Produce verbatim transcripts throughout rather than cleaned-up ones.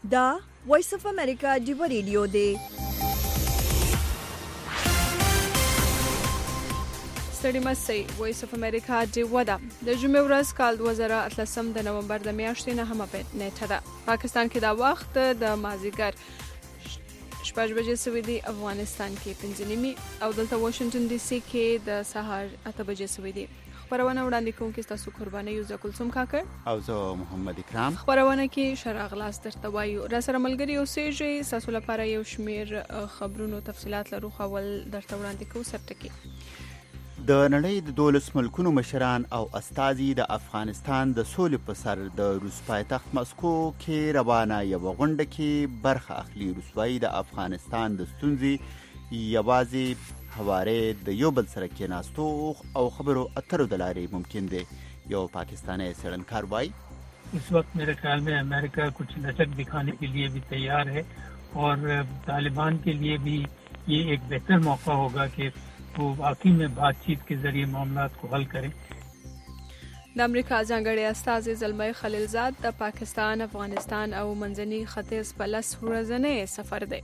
دا وایس اف امریکا دیو ریډیو دی. ستړي مسئ وایس اف امریکا دیو ده. د جمعې ورځ کال دوه زره اتلسم د نومبر د میاشتې نهمه نیټه ده. پاکستان کې دا وخت د مازدیګر شپږ بجې سوي دي، افغانستان کې پنځه نیمې او دلته واشنگټن ډي سي کې د سهار اته بجې سوي دي. خبرونه وړاندې کوونکي ستاسو قرباني یو زه کلثوم کاکړ او زه محمد اکرام. خبرونه کې شرع غلاس درته وایو. را سره ملګري اوسېږئ. ستاسو لپاره یو شمېر خبرونو تفصیلات لرو، خو اول درته وړاندې کوو سرټکي. د نړۍ د دولس ملکونو مشران او استازي د افغانستان د سولې په سر د روس پایتخت مسکو کې روانه یوه غونډه کې برخه اخلي. روسوایي د افغانستان د ستونزې یوازې هواره د یو بل سره کېناستو او خبرو اترو د لارې ممکن دی. یو پاکستانی څېړنکار وایي اس وقت میرے خیال میں امریکہ کچھ لچک دکھانے کے لیے بھی تیار ہے اور طالبان کے لیے بھی یہ ایک بہتر موقع ہوگا کہ وہ واقعی میں بات چیت کے ذریعے معاملات کو حل کریں. د امریکا ځانګړی استازی زلمی خلیلزاد د پاکستان، افغانستان او منځني ختیځ په لس ورځنی سفر دی.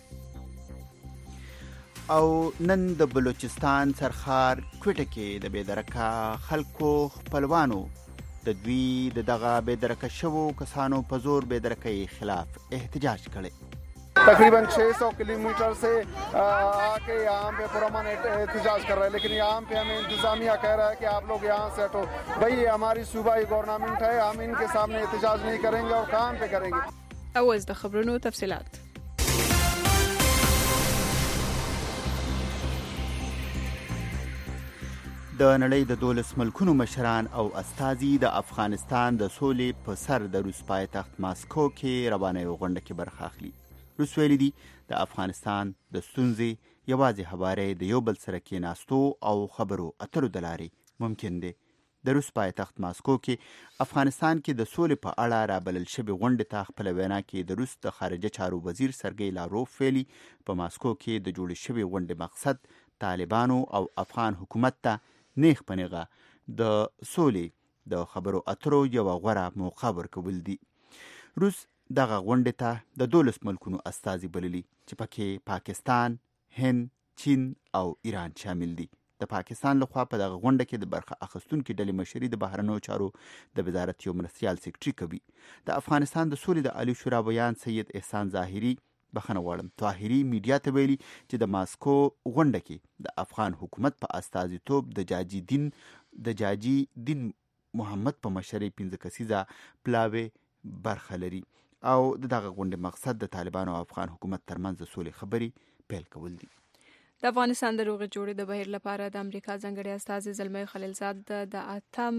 او نن د بلوچستان سرخار کوټه کې د بېدرکه خلکو خپلوانو د دوی د دغه بېدرکه شوو کسانو په زور بېدرکۍ خلاف احتجاج کړی. तकरीबन छह सौ किलोमीटर से आके यहाँ पे पुरअमन एहतजाज कर रहे हैं, लेकिन यहाँ पे हमें इंतजामिया कह रहा है कि आप लोग यहाँ से हटो. भाई ये हमारी सूबाई गवर्नमेंट है, हम इनके सामने एहतजाज नहीं करेंगे और काम पे करेंगे. اوس د خبرونو تفصيلات. د نړۍ د دولس ملکونو مشران او استازي د افغانستان د سولې په سر د روس پایتخت ماسکو کې روانه یو غونډه کې برخه اخلي. روس ویلي دي د افغانستان د ستونزې یوازې هواره د یو بل سره کېناستو او خبرو اترو د لارې ممکن دی. د روس پایتخت ماسکو کې افغانستان کې د سولې په اړه رابلل شوې غونډې ته خپله وینا کې د روس د خارجه چارو وزیر سرګی لاروف ویلي په ماسکو کې د جوړې شوې غونډې مقصد طالبانو او افغان حکومت ته نیغ په نیغه د سولې د خبرو اترو یوه غوره موقع ورکول دي. روس دغه غونډې ته د دولس ملکونو استازي بللي چې پکې پاکستان، هند، چین او ایران شامل دي. د پاکستان لخوا په دغه غونډه کې د برخه اخیستونکي ډلې مشري د بهرنیو چارو د وزارت یو مرستیال سکرټري کوي. د افغانستان د سولې د عالی شورا بیان سید احسان ظاهري بخښنه غواړم طاهري میډیا ته ویلي چې د ماسکو غونډه کې د افغان حکومت په استازیتوب د جاجي دین د جاجي دین محمد په مشرۍ پنځه کسیزه پلاوی برخه لري او دغه غونډې مقصد د طالبانو او افغان حکومت ترمنځ د سولې خبرې پیل کول دي. د افغانستان د روغې جوړې د بهیر لپاره د امریکا ځانګړي استازي زلمی خلیلزاد د اتم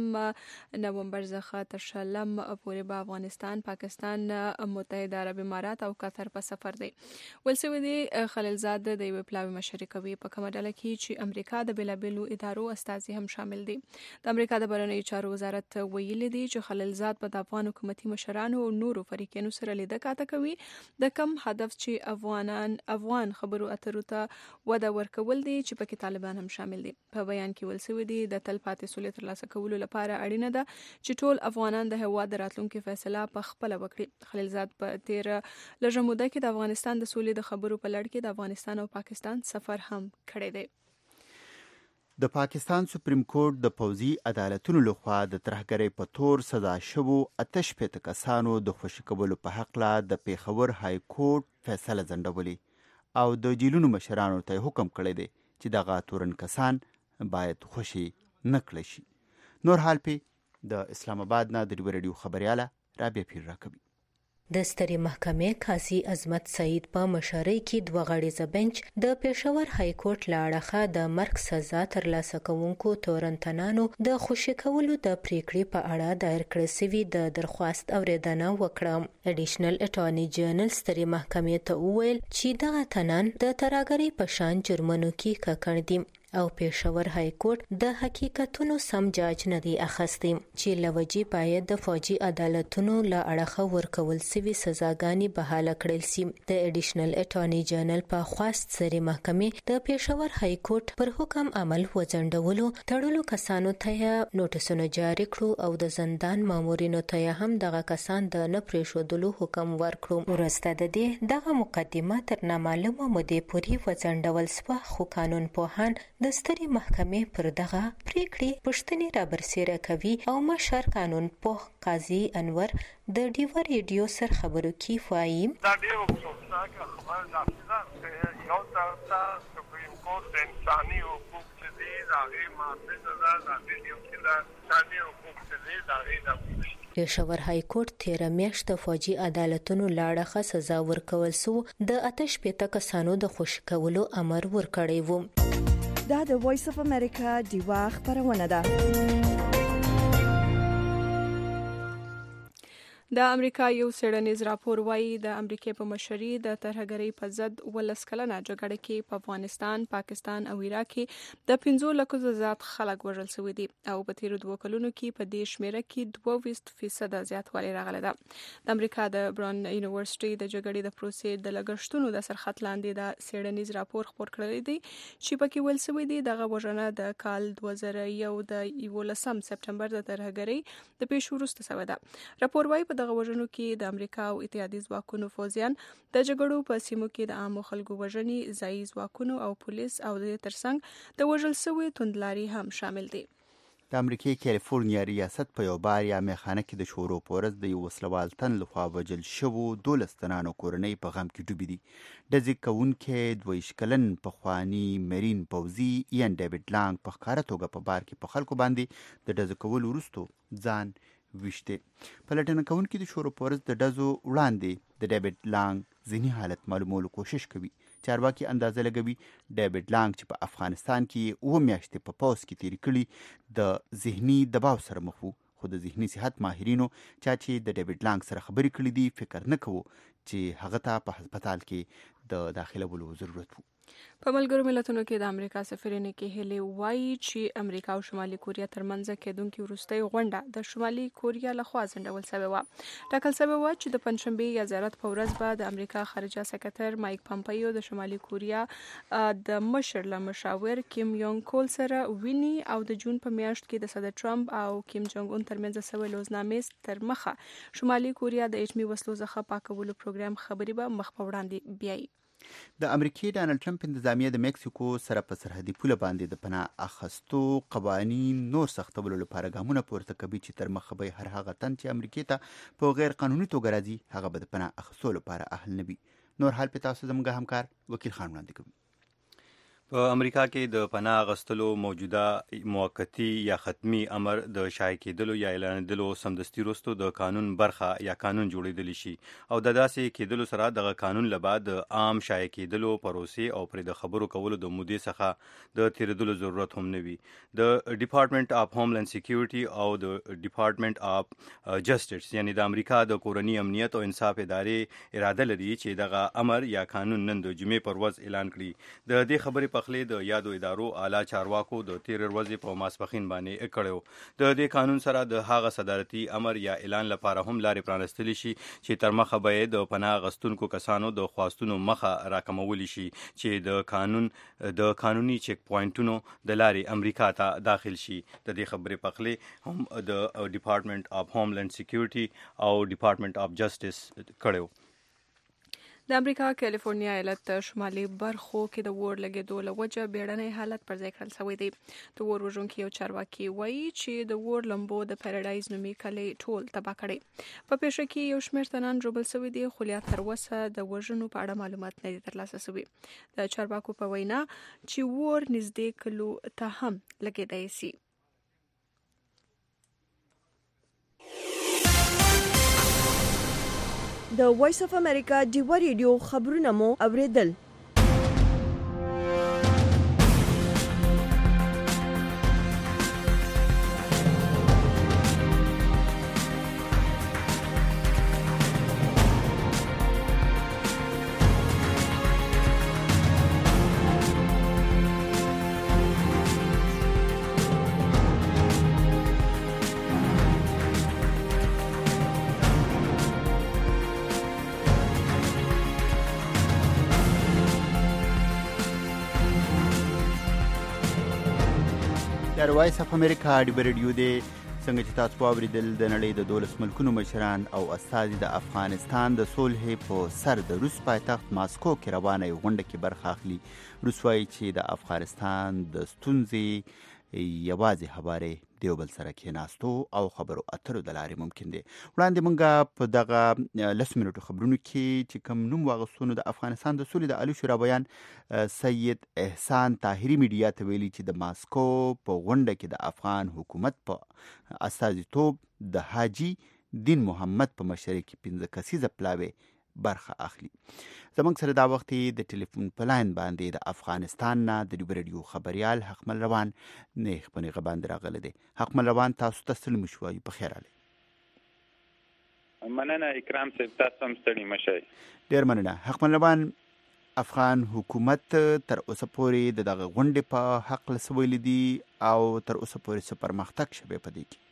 نومبر څخه تر شلم پورې په افغانستان، پاکستان، متحده عرب امارات او قطر په سفر دی. ول سوي دي خلیلزاد د یوې پلاوي مشري کوي په کومه ډله کې چې امریکا د بېلابېلو ادارو استازي هم شامل دي. د امریکا د بهرنیو چارو وزارت ویلي دی چې خلیلزاد په د افغان حکومتي مشرانو او نورو فریقینو سره لیده کاته کوي د کم هدف چې افغانان افغان خبرو اترو ته وده ورکول دي چې پکې طالبان هم شامل دي. په بیان کې ول سوي دي د تل پاتې سولې ترلاسه کولو لپاره اړینه ده چې ټول افغانان د هېواد د راتلونکي فیصله په خپله وکړي. خلیلزاد په تیره لږه موده کې د افغانستان د سولې د خبرو په لړ کې د افغانستان او پاکستان سفر هم کړی دی. د پاکستان سپریم کورټ د پوځي عدالتونو لخوا د ترهګرۍ په تور سزا شوو اته شپېته کسانو د خوشي کولو په هکله د پیښور های کورټ فیصله ځنډولې او د جیلونو مشرانو ته حکم کړی دی چې دغه تورن کسان باید خوشي نه کړی شي. نور حال پې د اسلام آباد نه د ډیو رادیو خبریاله رابعه پیر راکوي. د سترې محکمې قاضي عظمت سعید په مشرۍ کې دوه غړیزه بنچ د پېښور های کورټ له اړخه د مرګ سزا ترلاسه کوونکو تورنتنانو د خوشي کولو د پریکړې په اړه دایر کړې شوې د درخواست اورېدنه وکړه. اډیشنل اټارني جنرال سترې محکمې ته وویل چې دغه تنان د ترهګرۍ په شان جرمونو کې ککړ دي. او پېښور های کورټ د حقیقتونو سم جاج نه دی اخیستی چې لوجي باید د فوجي عدالتونو له اړخه ورکول سوي سزاګانې بحاله کړل سي. د اډیشنل اټارنی جنرال په خواست سری محکمې د پېښور های کورټ پر حکم عمل وځنډولو تړلو کسانو ته نوټسونه جاری کړو او د زندان مامورینو ته هم دغه کسان د نه پرېښودلو حکم ورکړو. وروسته د دې دغه مقدمه تر نامعلومه مودې پورې وځنډول شوه، خو قانون پوهان د سترې محکمې پر دغه پریکړې پوښتنې رابرسېره کوي او مشر قانون پوه قاضي انور د ډیوا ریډیو سره خبرو کې وایي دا ډېر افسوسناک خبر ده چې یو طرف سپریم کورټ د انساني حقوق چې دي د هغې محافظ ده، د هغې یو چې د انساني حقوق چې دي د هغې د پېښور های کورټ تیره میاشت د فوجي عدالتونو له اړخه سزا ورکول سو د اته شپېته کسانو د خوشي کولو امر ورکړی و. دا د وایس اف امریکا ډیوا خبرونه ده. د امریکا یو څېړنیز راپور وایي د امریکای په مشرۍ د ترهګرۍ په ضد ولس کلنه جګړه کې په افغانستان، پاکستان او عراق کې د پنځو لکو زیات خلک وژل شوي دي او په تیرو دوه کلونو کې په دې شمیره کې دوه ویشت فیصده زیاتوالی راغلی ده. د امریکا د براون یونیورسيټي د جګړې د پروسې د لګښتونو د سرخط لاندې د څېړنیز راپور خپور کړی دی چې پکې ویل شوی دی دغه وژنه د کال دوه زره یو د یولسم سپټمبر د ترهګرۍ د پیښو وروسته شوې ده. راپور وایي په دغه وژنو کې د امریکا او اتحادیې ځواکونو فوجیان د جګړو په سیمو کې د عامو خلکو وژنې، ځایي ځواکونو او پولیس او د ترڅنګ د وژل شوي توندلاري هم شامل دي. د امریکای کالیفورنیا ریاست په یو بار یا میخانه کې د شورو پورز د یو وسلوال تن لخوا وژل شوو دولس تنانو کورنۍ په غم کې ډوبې دي. ډزې کوونکی دوه ویشت کلن پخواني مرین پوځي ایان ډیوډ لانګ په ښکاره توګه په بار کې په خلکو باندې د ډزو کولو وروسته ځان ویشته. پلټنه کوونکي د شورو پورز د ډزو وړاندې د ډیوډ لانګ ذهني حالت معلومولو کوشش کوي. چارواکي اندازه لګوي ډیوډ لانګ چې په افغانستان کې اوه میاشتې په پوځ کې تېرې کړي د ذهني دباو سره مخ وو، خو د ذهني صحت ماهرینو چا چې د ډیوډ لانګ سره خبرې کړې دي فکر نه کوو چې هغه ته په هسپتال کې د داخلولو ضرورت وو. په ملګرو ملتونو کې د امریکا سفیرینې کې هلې وایي چې امریکا او شمالي کوریا ترمنځ کېدونکې وروستۍ غونډه د شمالي کوریا لخوا ځنډول شوې وه. ټاکل شوې وه چې د پنجشنبې یا زیارت په ورځ به د امریکا خارجه سکرتر مایک پامپیو د شمالي کوریا د مشر له مشاور کیم یونګ کول سره ویني او د جون په میاشت کې د صدر ټرمپ او کیم جونګ اون ترمنځ شوې لوزنامې تر مخه شمالي کوریا د اټومي وسلو څخه پاکولو پروګرام خبرې به مخ په وړاندې بیایي. د امریکای ډانلډ ټرمپ انتظامیه د میکسیکو سره په سرحدي پوله باندې د پناه اخیستو قوانین نور سختولو لپاره ګامونه پورته کوي چې تر مخه به هر هغه تن چې امریکای ته په غیر قانوني توګه راځي هغه به د پناه اخیستو لپاره اهل نه وي. نور حال په تاسو زموږ همکار وکیل خان وړاندې کوي. په امریکا کې د پناه اخیستلو موجوده موقتی یا ختمي امر د شایع کېدلو یا اعلانېدلو سمدستي وروسته د قانون برخه یا قانون جوړېدلی شي او د داسې کېدلو سره دغه قانون له بعد د عام شایع کېدلو پروسې او پرې د خبرو کولو د مودې څخه د تېرېدلو ضرورت هم نه وي. د ډپارټمنټ اف هوملند سکیورټي او د ډپارټمنټ اف جسټس یعنی د امریکا د کورني امنیت او انصاف ادارې اراده لري چې دغه امر یا قانون نن د جمعې پر ورځ اعلان کړي. د دې خبرې په خلې د یادو ادارو اعلی چارواکو د تیر ورځې په ماسپښین باندې کړو. د دې قانون سره د هغه صدارتي امر یا اعلان لپاره هم لارې پرانستلی شي چې تر مخه به د پناه غستونکو کسانو د خواستونو مخه راکمولی شي چې د قانون د قانوني چیک پوینټونو د لارې امریکا ته داخل شي. د دې خبرې په خلې هم د ډپارټمنټ اف هوملند سکیورټي او ډپارټمنټ اف جسټس کړو. د امریکا کالیفورنیا ایالت شمالي برخو کې د اور لګېدو له وجه بیړنی حالت پر ځای کړل شوی دی. د اور وژونکي یو چارواکي وایي چې د اور لمبو د پیراډایز نومي کلی ټول تباه کړی. په پیښه کې یو شمېر تنان ژوبل شوي دي خو لا تر اوسه د وژنو په اړه معلومات نه دي ترلاسه شوي. د چارواکو په وینا چې اور نږدې کلو ته هم لګېدای شي. د وایس اف امریکا ډیوا ریډیو خبرونه مو اوریدل. دا وایس اف امریکا ډیبر ریډیو دی. څنګه چې تاسو واوریدل د نړۍ د دولس ملکونو مشران او استازي د افغانستان د صلح په سر د روس پایتخت ماسکو کې روانه غونډه کې برخه اخلي. روس وایي چې د افغانستان د ستونزې یوازې خبرې دیو بل سره کېناستو او خبرو اترو د لارې ممکن دی. وړاندې مونږه په دغه لس منټو خبرونو کې چې کوم نوم واغوستونو د افغانستان د صلح د عالی شورا بیان سید احسان طاهري میډیا ته ویلي چې د ماسکو په غونډه کې د افغان حکومت په استازیتوب د حاجی دین محمد په مشرۍ کې پنځه کسیزه پلاوی برخه اخلي. زمونږ سره دا وخت د ټلیفون په لاین باندې د افغانستان نه د ډیبر ریډیو خبريال حقمل روان نه خپل غباند راغله دي. حقمل روان تاسو ته سلام شوي په خیر علي. مننه اکرام صاحب تاسو هم ستړي مشئ. ډیر مننه. حقمل روان افغان حکومت تر اوسه پورې دغه غونډې په حق لسویل دي او تر اوسه پورې څه پرمختګ شوه په دې کې؟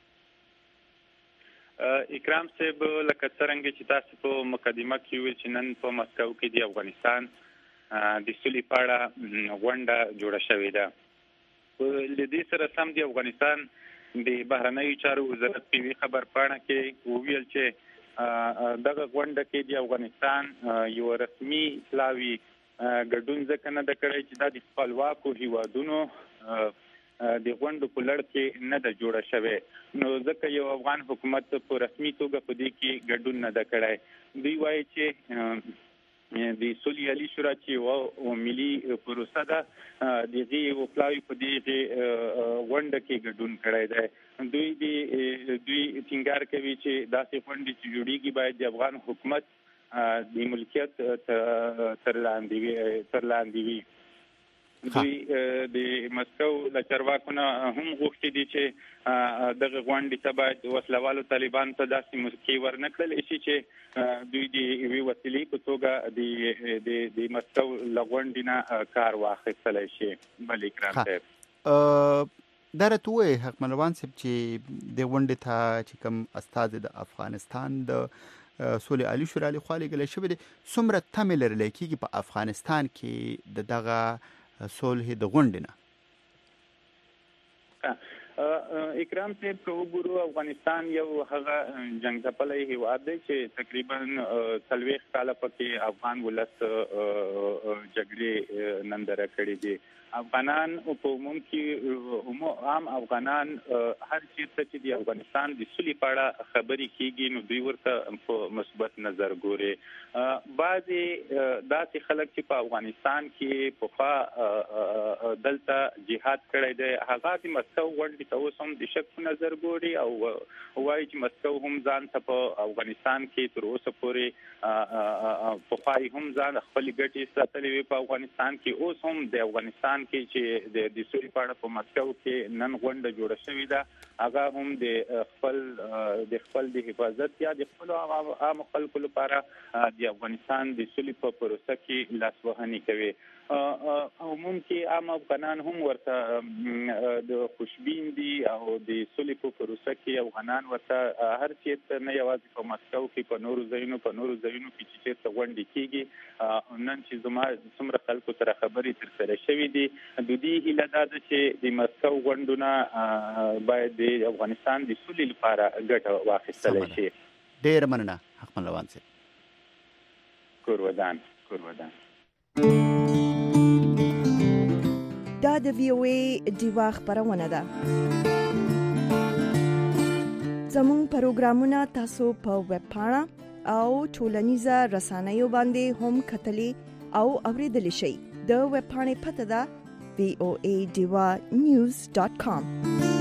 اکرام صاحب لکه څنګه چې تاسو په مقدمه کې ویل چې نن په مسکو کې د افغانستان د صلح په اړه غونډه جوړه شوې ده. په لدې سره سم د افغانستان د بهرنیو چارو وزارت په خبر پاڼه کې ویل چې دغه غونډه کې د افغانستان یو رسمي پلاوی ګډون ځکه نه د کړی چې د خپلواکو هیوادونو د غونډو په لړ کې نه د جوړه شوه، نو ځکه یو افغان حکومت په رسمي توګه په دې کې ګډون نه د کړی. دوی وایي چې د صلح عالی شورا چې او ملي پروسه ده دغه یو پلاوی په دې غونډه کې ګډون کړی دی. دوی د دوی ټینګار کوي چې داسې غونډې چې جوړیږي باید د افغان حکومت د ملکیت تر لاندې تر لاندې وي. دوی د مسکو له چارواکو نه هم غوښتي دي چې دغه غونډې ته باید وسلوالو طالبان ته داسې موسیقي ورنکړل شي چې دوی د یوې وسیلې په توګه د د مسکو له غونډې نه کار واخیستلی شي. بل اکرام صاحب دا راته ووایي حقمل روان صاحب چې د غونډې ته چې کوم استازي د افغانستان د صلح عالی شورا لخوا لېږلی شوی دی، څومره تمې لرلی کېږي په افغانستان کې د دغه صلح د غونډې نه؟ اکرام صاحب که وګورو افغانستان یو هغه جنګ ځپلی هیواد دی چې تقریبا څلوېښت کاله پکې افغان ولس جګړې نندره کړې دي. افغانان په عموم کې عام افغانان هر چیرته چې د افغانستان د صلح په اړه خبرې کیږي نو دوی ورته په مثبت نظر ګوري. بعضې داسې خلک چې په افغانستان کې پخوا دلته جهاد کړی دی هغه د مسکو غونډې ته اوس هم د شک په نظر ګوري او وایي چې مسکو هم ځان ته په افغانستان کې تر اوسه پورې پخوا یې هم ځان خپلې ګټې ساتلې وي په افغانستان کې. اوس هم د افغانستان کې چې د د صلح په اړه په مسکو کې نن غونډه جوړه شوې ده هغه هم د خپل د خپل د حفاظت یا د خپل عام خلکو لپاره د افغانستان د صلح په پروسه کې لاسوهنې کوي. عموم کې عام افغانان هم ورته د خوشبین دي او د صلح په پروسه کې افغانان ورته هر چیرته نه یوازې په مسکو کې په نورو ځایونو په نورو ځایونو کې چې چیرته غونډې کېږي نن چې زما څومره خلکو سره خبرې ترسره شوې دي د دې هیله دا ده چې د مسکو غونډونه باید د افغانستان د صلح لپاره ګټه واخیستلی شي. ډېره مننه حقمل روان صاحب. کور ودان کور ودان. دا د وی او ای دیوا خبرونه ده. زموږ پروګرامونه تاسو په ویب پاڼه او ټولنیزه رسنیو باندې هم کتلی او اوریدلی شئ. د ویب پاڼې پته ده وی او ای دیوا نیوز ډاٹ کام.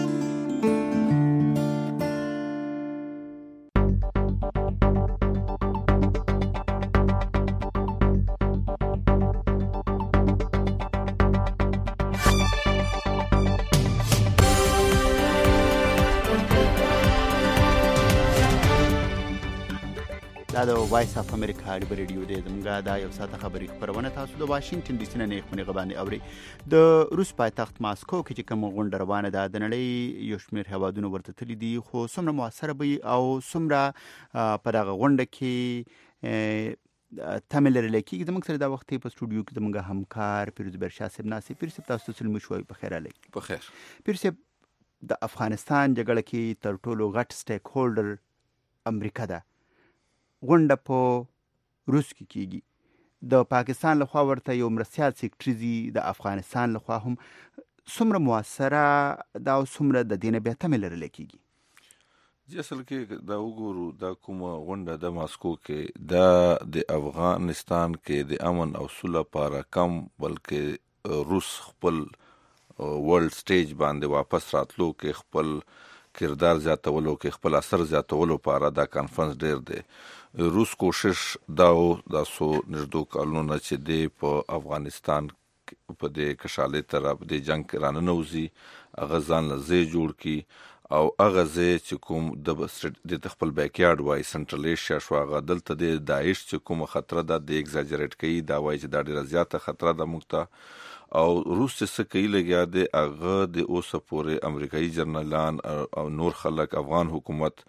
دا د وایس اف امریکا ډیبر ریډیو دی. زموږ دا یو ساعته خبري خبرونه تاسو د واشنگټن ډي سي نه خپل غبانې اوري. د روس پایتخت ماسکو کې چې کوم غونډه روانه ده د نړۍ یو شمېر هیوادونو ورته تللي دي، خو څومره موثره وي او څومره په دغه غونډه کې تمه لرلی کېږي. زموږ سره دا وخت په سټوډیو کې زموږ همکار پیروز برشاه صاحب ناست. پیروز صاحب تاسو ته سلمي شوي په خیر علی. په خیر. پیروز صاحب د افغانستان جګړه کې تر ټولو غټ سټیک هولډر امریکا ده. غونډه په روس کې کېږي. د پاکستان لخوا ورته یو مرستیال سیکټریزي د افغانستان لخوا هم څومره مؤثره دا او څومره د دې نه بیا تمه لرلی کېږي؟ جی اصل کې دا وګورو دا کومه غونډه د ماسکو کې دا د افغانستان کې د امن او سوله لپاره کم بلکې روس خپل ورلد سټیج باندې واپس راتلو کې خپل کردار زیاتولو کې خپل اثر زیاتولو لپاره دا کانفرنس ډیر دی. روس کوشش دا د سو نږدې کلونو چې دی په افغانستان په دې کشالې طرف د جنگ رانه نوزي هغه ځان لزه جوړ کی او هغه ځای چې کوم د خپل بیکیارډ وای سنټرل ایشیا شو هغه دلته د داعش چې کوم خطر ده د ایگزاجریټ کوي دا وای چې دا ډیره زیاته خطر ده موږ او روس چې څه کوي لګیا دی هغه د اوسه پورې امریکایي جرنالان او نور خلک افغان حکومت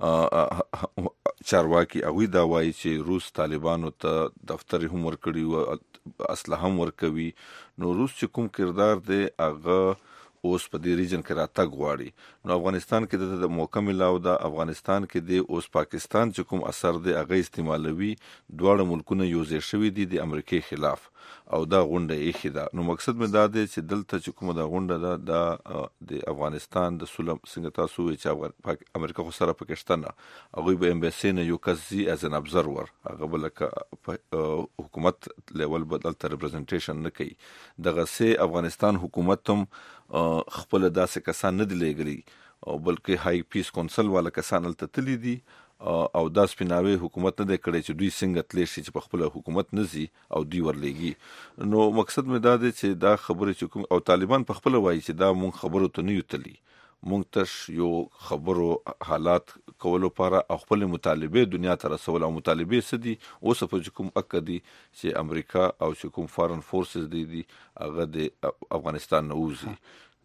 چارواکي هغوی دا وایي چې روس طالبانو ته دفتر هم ورکړي او اسلحه هم ورکوي. نو روس چې کوم کردار دی هغه اوس په دې ریجن کې راتګ غواړي. نو افغانستان کې د موقع ملاو ده. افغانستان کې د اوس پاکستان چې کوم اثر دی هغه استعمالوي. دواړه ملکونه یو ځای شوي دي د امریکای خلاف او دا غونډه یې ده. نو مقصد مې دا دی چې دلته چې کومه دا غونډه ده دا د افغانستان د سولم څنګه تاسو وایي چې امریکا خو سره پکې شته نه هغوی به امبیسي نه یو کس ځي ایز ان ابزرور هغه به لکه حکومت لیول به دلته ریپرزنټیشن نه کوي. دغسې افغانستان حکومت هم خپل داسې کسان نه دي لېږلي او بلکې هاي پیس کونسل والا کسان هلته تللي دي او دا سپیناوی حکومت نه دی کړی چې دوی څنګه تللی شي چې په خپله حکومت نه ځي او دوی ورلېږي. نو مقصد مې دا دی چې دا خبرې چې کوم او طالبان په خپله وایي چې دا مونږ خبرو ته نه یو تللي مونږ تش یو خبرو حالات کولو لپاره او خپل مطالبې دنیا ته رسول او مطالبې څه دي اوس په کوم اکه دي چې امریکا او چې کوم فارن فورسز دي دي هغه د افغانستان نه وځي.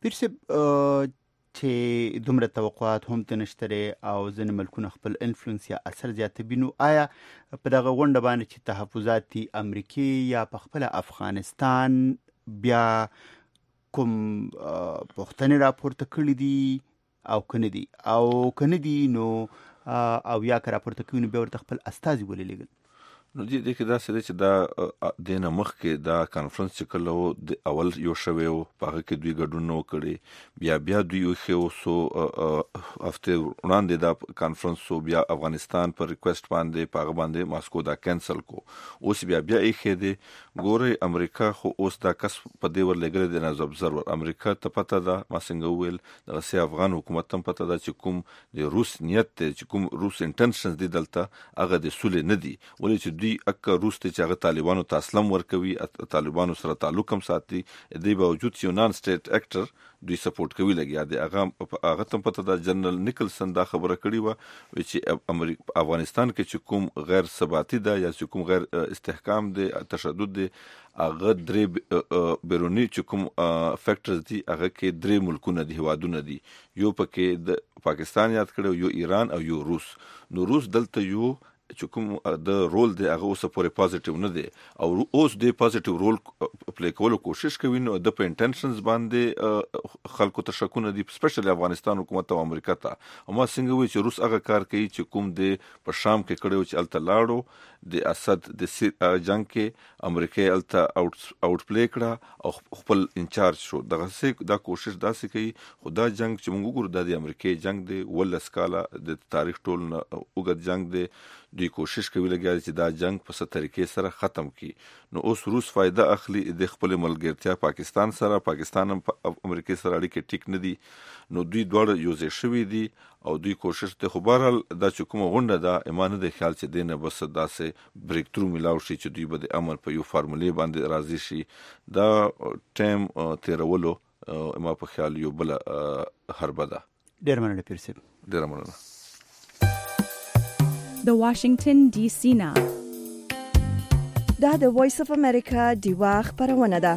پیرسه چې دومره توقعات هم ته نشته او ځینې ملکونه خپل انفلوئنس یا اثر زیاتوي. نو آیا په دغه غونډه باندې چې تحفظات دي امریکي یا په خپله افغانستان بیا کوم پوښتنې راپورته کړي دي او که نه دي او که نه دي نو او یا که راپورته کوي نو بیا ورته خپل استازي ولې لېږل؟ نو دې دې کې داسې دی چې دا د نه مخکې دا کانفرنس چې کله و د اول یو شوی و په هغه کې دوی ګډون نه وکړی بیا بیا دوی ایښی و څو هفتې وړاندې دا کانفرنس و بیا افغانستان په ریکویسټ باندې په هغه باندې ماسکو دا کینسل کو اوس بیا بیا ایښی دی. ګورئ امریکا خو اوس دا کس په دې ورلېږلی دی ایز ابزرور. امریکا ته پته ده ما څنګه وویل دغسې افغان حکومت ته هم پته ده چې کوم د روس نیت دی چې کوم روس انټنشنز دي دلته هغه د سولې نه دي. ولې چې دوی اکه روس ته چې هغه طالبانو ته اسلام ورکوي طالبانو سره تعلق هم ساتي د باوجود چې یو نان سټیټ اکټر دوی سپورټ کوي لګیا دی. هغه هغه ته پته ده جنرال نیکلسن دا خبره کړې وه چې امریکا افغانستان کې چې کوم غیر ثباتي ده یا چې کوم غیر استحکام دی تشدد دی هغه درې بیرونی چې کوم فیکټرز دي هغه کې درې ملکونه دي هیوادونه دي یو پکې د پاکستان یاد کړو یو ایران او یو روس. نو روس دلته یو چې کوم د رول دی هغه اوسه پورې پازیټیو نه دی او اوس د پازیټیو رول پلی کولو کوشش کوي. نو د په انټنشنز باندې خلکو ته شکونه دي سپیشلی افغانستان حکومت او امریکا ته. او ما څنګه وایي چې روس هغه کار کوي چې کوم د په شام کې کړی و چې هلته لاړو د اسد د جنګ کې امریکا هلته اوټ پلی کړه او خپل انچارج شو. دغسې دا کوشش داسې کوي خو دا جنګ چې موږ وګورو دا د امریکا جنګ دی ولس کاله د تاریخ ټول نه اوږد جنګ دی. دوی کوشش کوي لګیا چې دا جنگ په څه طریقې سره ختم کړي. نو اوس روس فایده اخلي د خپل ملګرتیا پاکستان سره. پاکستان هم امریکا سره اړیکې ټیک نه دي. نو دوی دواړه یو ځای شوي دي او دوی کوشش ته خو بهرحال دا چې کومه غونډه ده اما نه دی خیال چې دی نه بس داسې بریک ترو میلاو شي چې دوی به د امن په یو فارمولې باندې راضي شي. دا ټایم تیرولو اما په خیال یو بله حربه ده. ډېر مننه پیر صاحب. ډېره مننه. د واشنگټن ډي سي نه دا د وایس اف امریکا دیوا خبرونه ده.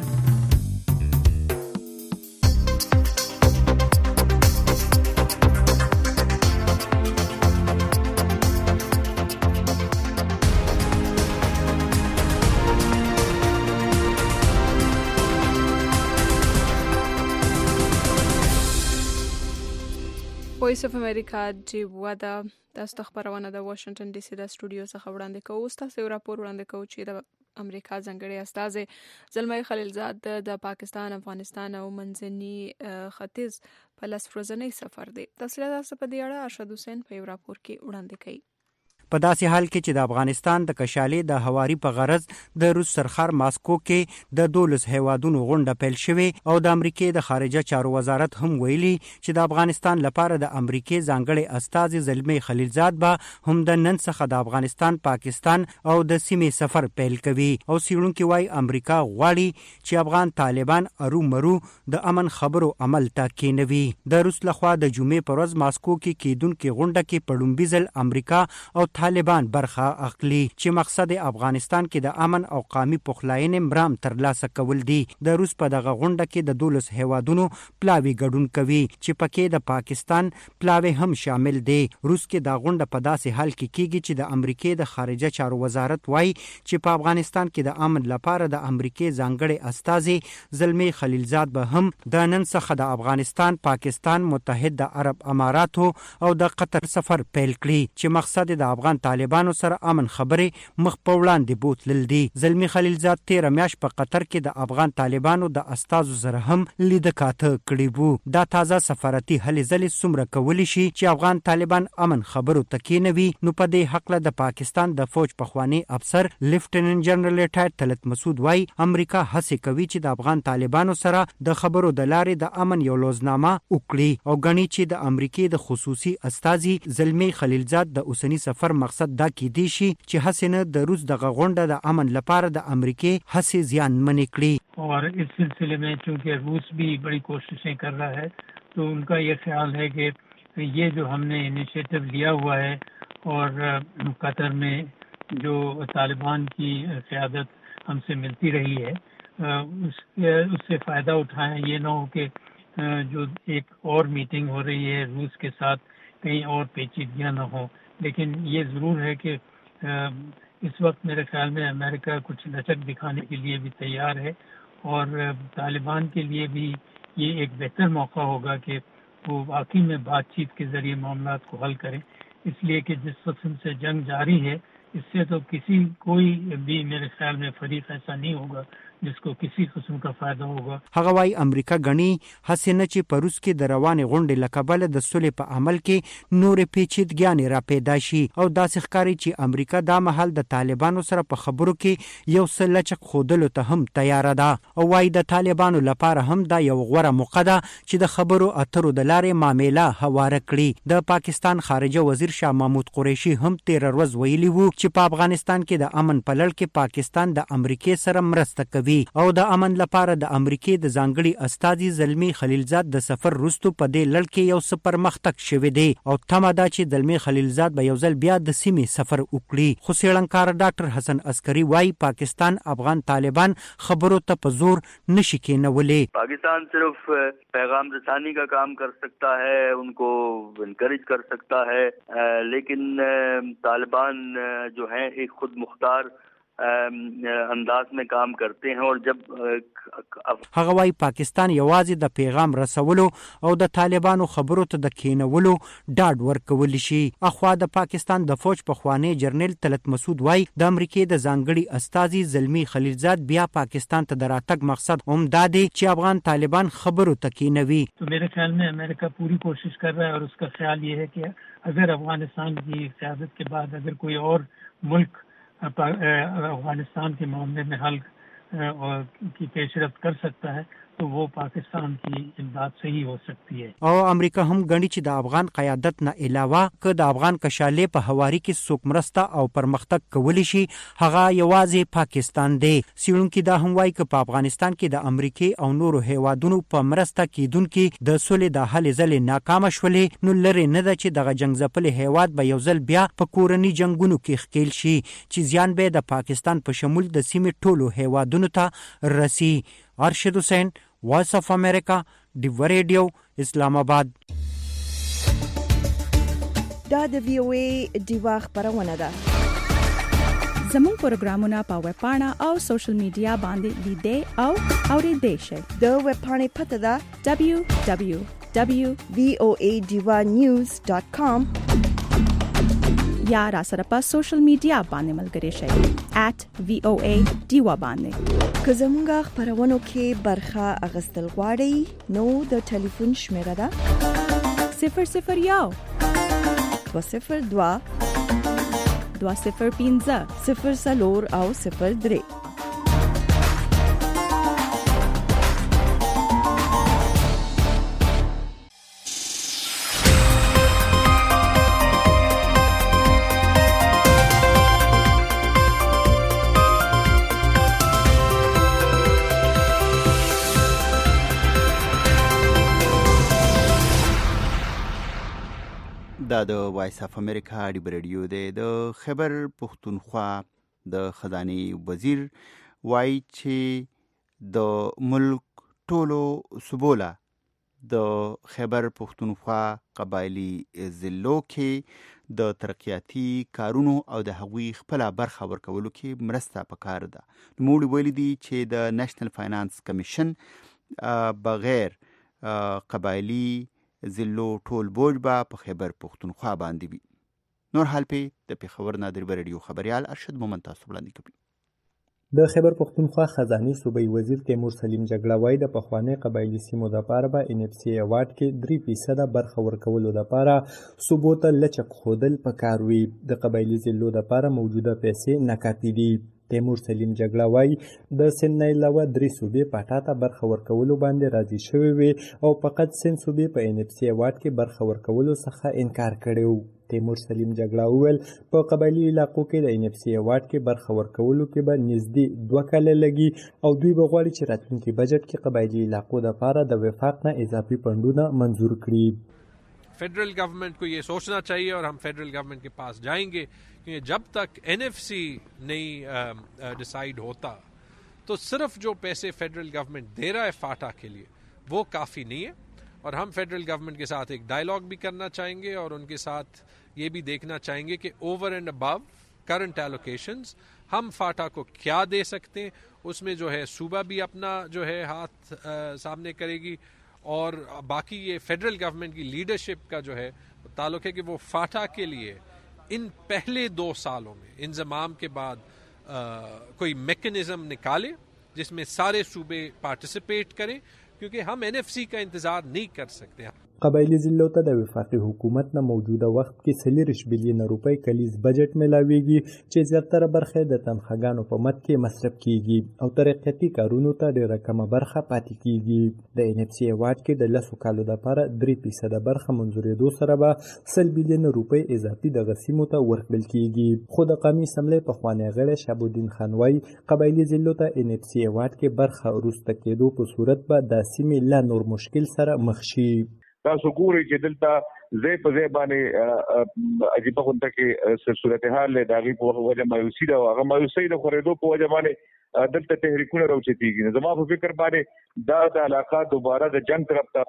وایس اف امریکا جیبوا دا تاسو خبرونه د واشنگټن ډي سي د سټوډیو څخه وړاندې کوو. تاسو یو راپور وړاندې کوو چې د امریکا ځانګړي استازي زلمي خلیلزاد د پاکستان، افغانستان او منځني ختیځ په لاس ورځنی سفر دی. تفصیلات په دې اړه ارشد حسین په یو راپور کې وړاندې کوي. په داسې حال کې چې د افغانستان د کشالې د هواري په غرض د روس سرخر ماسکو کې د دولس هیوادونو غونډه پیل شوې او د امریکای د خارجه چارو وزارت هم ویلي چې د افغانستان لپاره د امریکای ځانګړي استازي زلمي خلیلزاد به هم د نن څخه د افغانستان، پاکستان او د سیمې سفر پیل کوي او سیړونکو وايي امریکا غواړي چې افغان طالبان ارو مرو د امن خبرو عمل ته کېنوي. د روس لخوا د جمعې پر ورځ ماسکو کې کېدونکې غونډه کې په لومړي ځل امریکا او طالبان برخه اخلي چې مقصد افغانستان کې د امن او قومي پخلاینې مرام ترلاسه کول دي. د روس په دغه غونډه کې د دولس هیوادونو پلاوی ګډون کوي چې پکې د پاکستان پلاوی هم شامل دي. روس کې د غونډه په داسې حال کې کیږي چې د امریکای د خارجه چارو وزارت وایي چې په افغانستان کې د امن لپاره د امریکای ځانګړي استازي زلمي خلیلزاد به هم د نن څخه د افغانستان، پاکستان، متحده عرب اماراتو او د قطر سفر پیل کړي چې مقصد د افغان طالبانو سره امن خبرې مخ په وړاندې بوتلل دي. زلمي خلیلزاد تیر میاشت په قطر کې د افغان طالبانو د استازو سره هم لید کاته کړي وو. دا تازه سفارتي هلې ځلې څومره کولی شي چې افغان طالبان امن خبرو تکینوي. نو په دې حق له د پاکستان د فوج پخوانی افسر لیفټیننټ جنرال ریټایر طلعت مسعود وايي امریکا هڅه کوي چې د افغان طالبانو سره د خبرو د لارې د امن یو لوزنامه وکړي او غني چې د امریکای د خصوصي استازي زلمي خلیلزاد د اوسنی سفر مقصد دا کې دی شي چې حسنه د روس د غونډه د امن لپاره د امریکای هڅې زیان منې کړي. اور اس سلسلے میں چونکہ روس بھی بڑی کوششیں کر رہا ہے تو ان کا یہ خیال ہے کہ یہ جو ہم نے انیشیٹو لیا ہوا ہے اور قطر میں جو طالبان کی قیادت ہم سے ملتی رہی ہے اس اس سے فائدہ اٹھائیں. یہ نہ ہو کہ جو ایک اور میٹنگ ہو رہی ہے روس کے ساتھ کہیں اور پیچیدگیاں نہ ہوں. لیکن یہ ضرور ہے کہ اس وقت میرے خیال میں امریکہ کچھ لچک دکھانے کے لیے بھی تیار ہے اور طالبان کے لیے بھی یہ ایک بہتر موقع ہوگا کہ وہ واقعی میں بات چیت کے ذریعے معاملات کو حل کریں. اس لیے کہ جس قسم سے جنگ جاری ہے اس سے تو کسی کوئی بھی میرے خیال میں فریق ایسا نہیں ہوگا جس کو کسی قسم کا فائدہ ہوگا. هغه وايي امریکا غني حسنه چې په روس کې د روانې غونډې لکبل د سولې په عمل کې نورې پیچیدګیانې را پیدا شي او داسې ښکاري چې امریکا دا مهال د طالبانو سره په خبرو کې یو څه لچک خودلو ته هم تیار ده او وايي د طالبانو لپاره هم دا یو غوره موقع ده چې د خبرو اترو د لارې معاملې هواره کړي. د پاکستان خارجه وزیر شاه محمود قریشي هم تیر ورځ ویلي وو چې په افغانستان کې د امن په لړ کې پاکستان د امریکای سره مرسته کوي او د امن لپاره د امریکای د ځانګړي استازي زلمي خلیلزاد د سفر وروسته په دې لړ کې یو څه پرمختګ شوی دی او تمه ده چې زلمي خلیلزاد به یو ځل بیا د سیمې سفر وکړي. خو سیړنکار ډاکټر حسن عسکری وايي پاکستان افغان طالبان خبرو ته په زور نشي کېنولې. پاکستان صرف پیغام رسانی کا کام کر سکتا ہے, ان کو انکریج کر سکتا ہے, لیکن طالبان جو ہیں ایک خود مختار انداز میں کام کرتے ہیں اور جب هغه وايي پاکستان یوازې د پیغام رسولو او د طالبانو خبرو ته د کینولو ډاډ ورکول شي. اخوا د پاکستان د فوج پخوانی جنرال طلعت مسعود وايي د امریکای د ځانګړي استازي زلمي خلیلزاد بیا پاکستان ته د راتګ مقصد هم دا دی چې افغان طالبان خبرو ته کینوي. تو میرے خیال میں امریکہ پوری کوشش کر رہا ہے اور اس کا خیال یہ ہے کہ اگر افغانستان کی قیادت کے بعد اگر کوئی اور ملک افغانستان کے معاملے میں حل کی پیش رفت کر سکتا ہے تو وہ پاکستان کی امداد سے ہی ہو سکتی ہے. او امریکا هم غني چې د افغان قیادت نه علاوه که د افغان کشالې په هواري کې څوک مرسته او پرمختګ کولی شي هغه یوازې پاکستان دی. سیړونکو دا هم وایي چې په افغانستان کې د امریکای او نورو هیوادونو په مرسته کېدونکو د سولې د حل ځلې ناکام شولې نو لري نه ده چې دغه جنگ ځپلي هیواد به یو ځل بیا په کورني جنگونو کې ښکیل شي چې زیان به د پاکستان په شمول د سیمې ټولو هیوادونو ته رسی. ارشد حسین, وائس آف امریکا, ډیو ریډیو, اسلام آباد. دا د وی او ای ډیوا خبرونه ده. زموږ پروګرامونه په ویب پاڼه او سوشل میډیا باندې لیدئ او اورېدئ شئ. د ویب پاڼې پته ده دبلیو دبلیو w وی او ای ډیوا نیوز ډاٹ کام یا را سره په سوشل میډیا باندې ملګري شئ at v o a diva باندې. که زموږ خبرونو کې برخه اغستل غواړئ نو د ټلیفون شمیره ده صفر صفر یو دو صفر دوا دو صفر پنځه صفر څلور او صفر درې. دا د وایس اف امریکا ډیب رادیو دی. د خیبر پختونخوا د خزانه وزیر وای چې د ملک ټولو صوبوله د خیبر پختونخوا قبایلی ضلعو کې د ترقیاتي کارونو او د هغوی خپل برخه ورکولو کې مرسته پکار ده. نوموړي ویلي دي چې د نېشنل فاینانس کمیشن بغیر قبایلی ضلعو ټول بوج به په خیبر پختونخوا باندې وي. نور حال په د پیښور نادر رادیو خبريال ارشد مومن تاسو وړاندې کوي. د خیبر پختونخوا خزانه صوبایي وزیر تیمور سلیم جګړاوی د پخوانی قبایلی سیمو لپاره به ان اف سی ایوارډ کې درې فیصد برخه ورکولو لپاره صوبو ته لچک خودل پکاروي. د قبایلی ضلعو لپاره موجوده پیسې ناکافي دي. تیمور سلیم جګړاوی د سن نه علاوه درې صوبې پټا ته برخه ورکولو باندې راضي شوی وي او فقط سن صوبې په ان اف سی ایوارډ کې برخه ورکولو څخه انکار کړی. تیمور سلیم جګړاوی ویل په قبایلی علاقو کې د ان اف سی ایوارډ کې برخه ورکولو کې به نږدې دوه کاله لګي او دوی به غواړي چې راتلونکي بجټ کې قبایلی علاقو لپاره د وفاق نه اضافي فنډونه منظور کړي. Federal government को ये सोचना चाहिए और हम फेडरल गवर्नमेंट के पास जाएंगे कि जब तक एनएफसी नहीं डिसाइड होता तो सिर्फ जो पैसे फेडरल गवर्नमेंट दे रहा है फाटा के लिए वो काफ़ी नहीं है और हम फेडरल गवर्नमेंट के साथ एक डायलॉग भी करना चाहेंगे और उनके साथ ये भी देखना चाहेंगे कि over and above current allocations हम फाटा को क्या दे सकते हैं. उसमें जो है सूबा भी अपना जो है हाथ आ, सामने करेगी और बाकी ये फेडरल गवर्नमेंट की लीडरशिप का जो है ताल्लुक है कि वो फाटा के लिए इन पहले दो सालों में इंजमाम के बाद आ, कोई मैकेनिज्म निकाले जिसमें सारे सूबे पार्टिसिपेट करें क्योंकि हम एनएफसी का इंतजार नहीं कर सकते. قبایلی ضلعو ته د وفاقي حکومت نه موجوده وخت کې څلوېښت بلیونه روپۍ کلیز بجټ ملاویږي چې زیاتره برخه د تنخواګانو په مد کې مصرف کیږي او ترقیاتي کارونو ته ډېره کمه برخه پاتې کیږي. د ان اف سی ایوارډ کې د لسو کالو لپاره درې فیصده برخه منظورېدو سره به سل بلیونه روپۍ اضافي دغه سیمو ته ورکړل کیږي. خو د قومي اسمبلۍ پخوانی غړی شهابالدین خان وایي قبایلی ضلعو ته ان اف سی ایوارډ کې برخه وروسته کېدو په صورت به د سیمې لا نور مشکل سره مخ شي. تاسو ګورئ چې دلته ځای په ځای باندې عجیبه غونډه کې صورتحال له داغي په وجه مایوسي ده او هغه مایوسي د خورېدو په وجه باندې دلته تحریکونه راوچتېږي. زما په فکر باندې دا د علاقه دوباره د جنگ طرف ته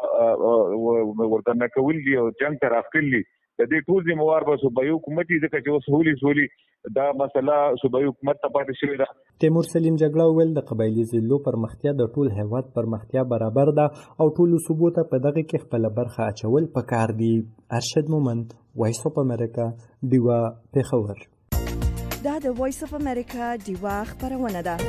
ورته کول دي او جنگ ته راخلي. د دې ټول ذمہوار به صوبایي حکومت دي ځکه چې اوس هولي سولي دا مسله صوبایي حکومت ته پاتې شوې ده. تیمور سلیم جګړاوی ویل د قبایلی ضلعو پرمختیا د ټول هیواد پرمختیا برابر ده او ټولو صوبو ته په دغه کې خپل برخه اچول پکار دي. ارشد مومند وایس اف امریکا دیوا پیښور. دا د وایس اف امریکا دیوا خبرونه ده.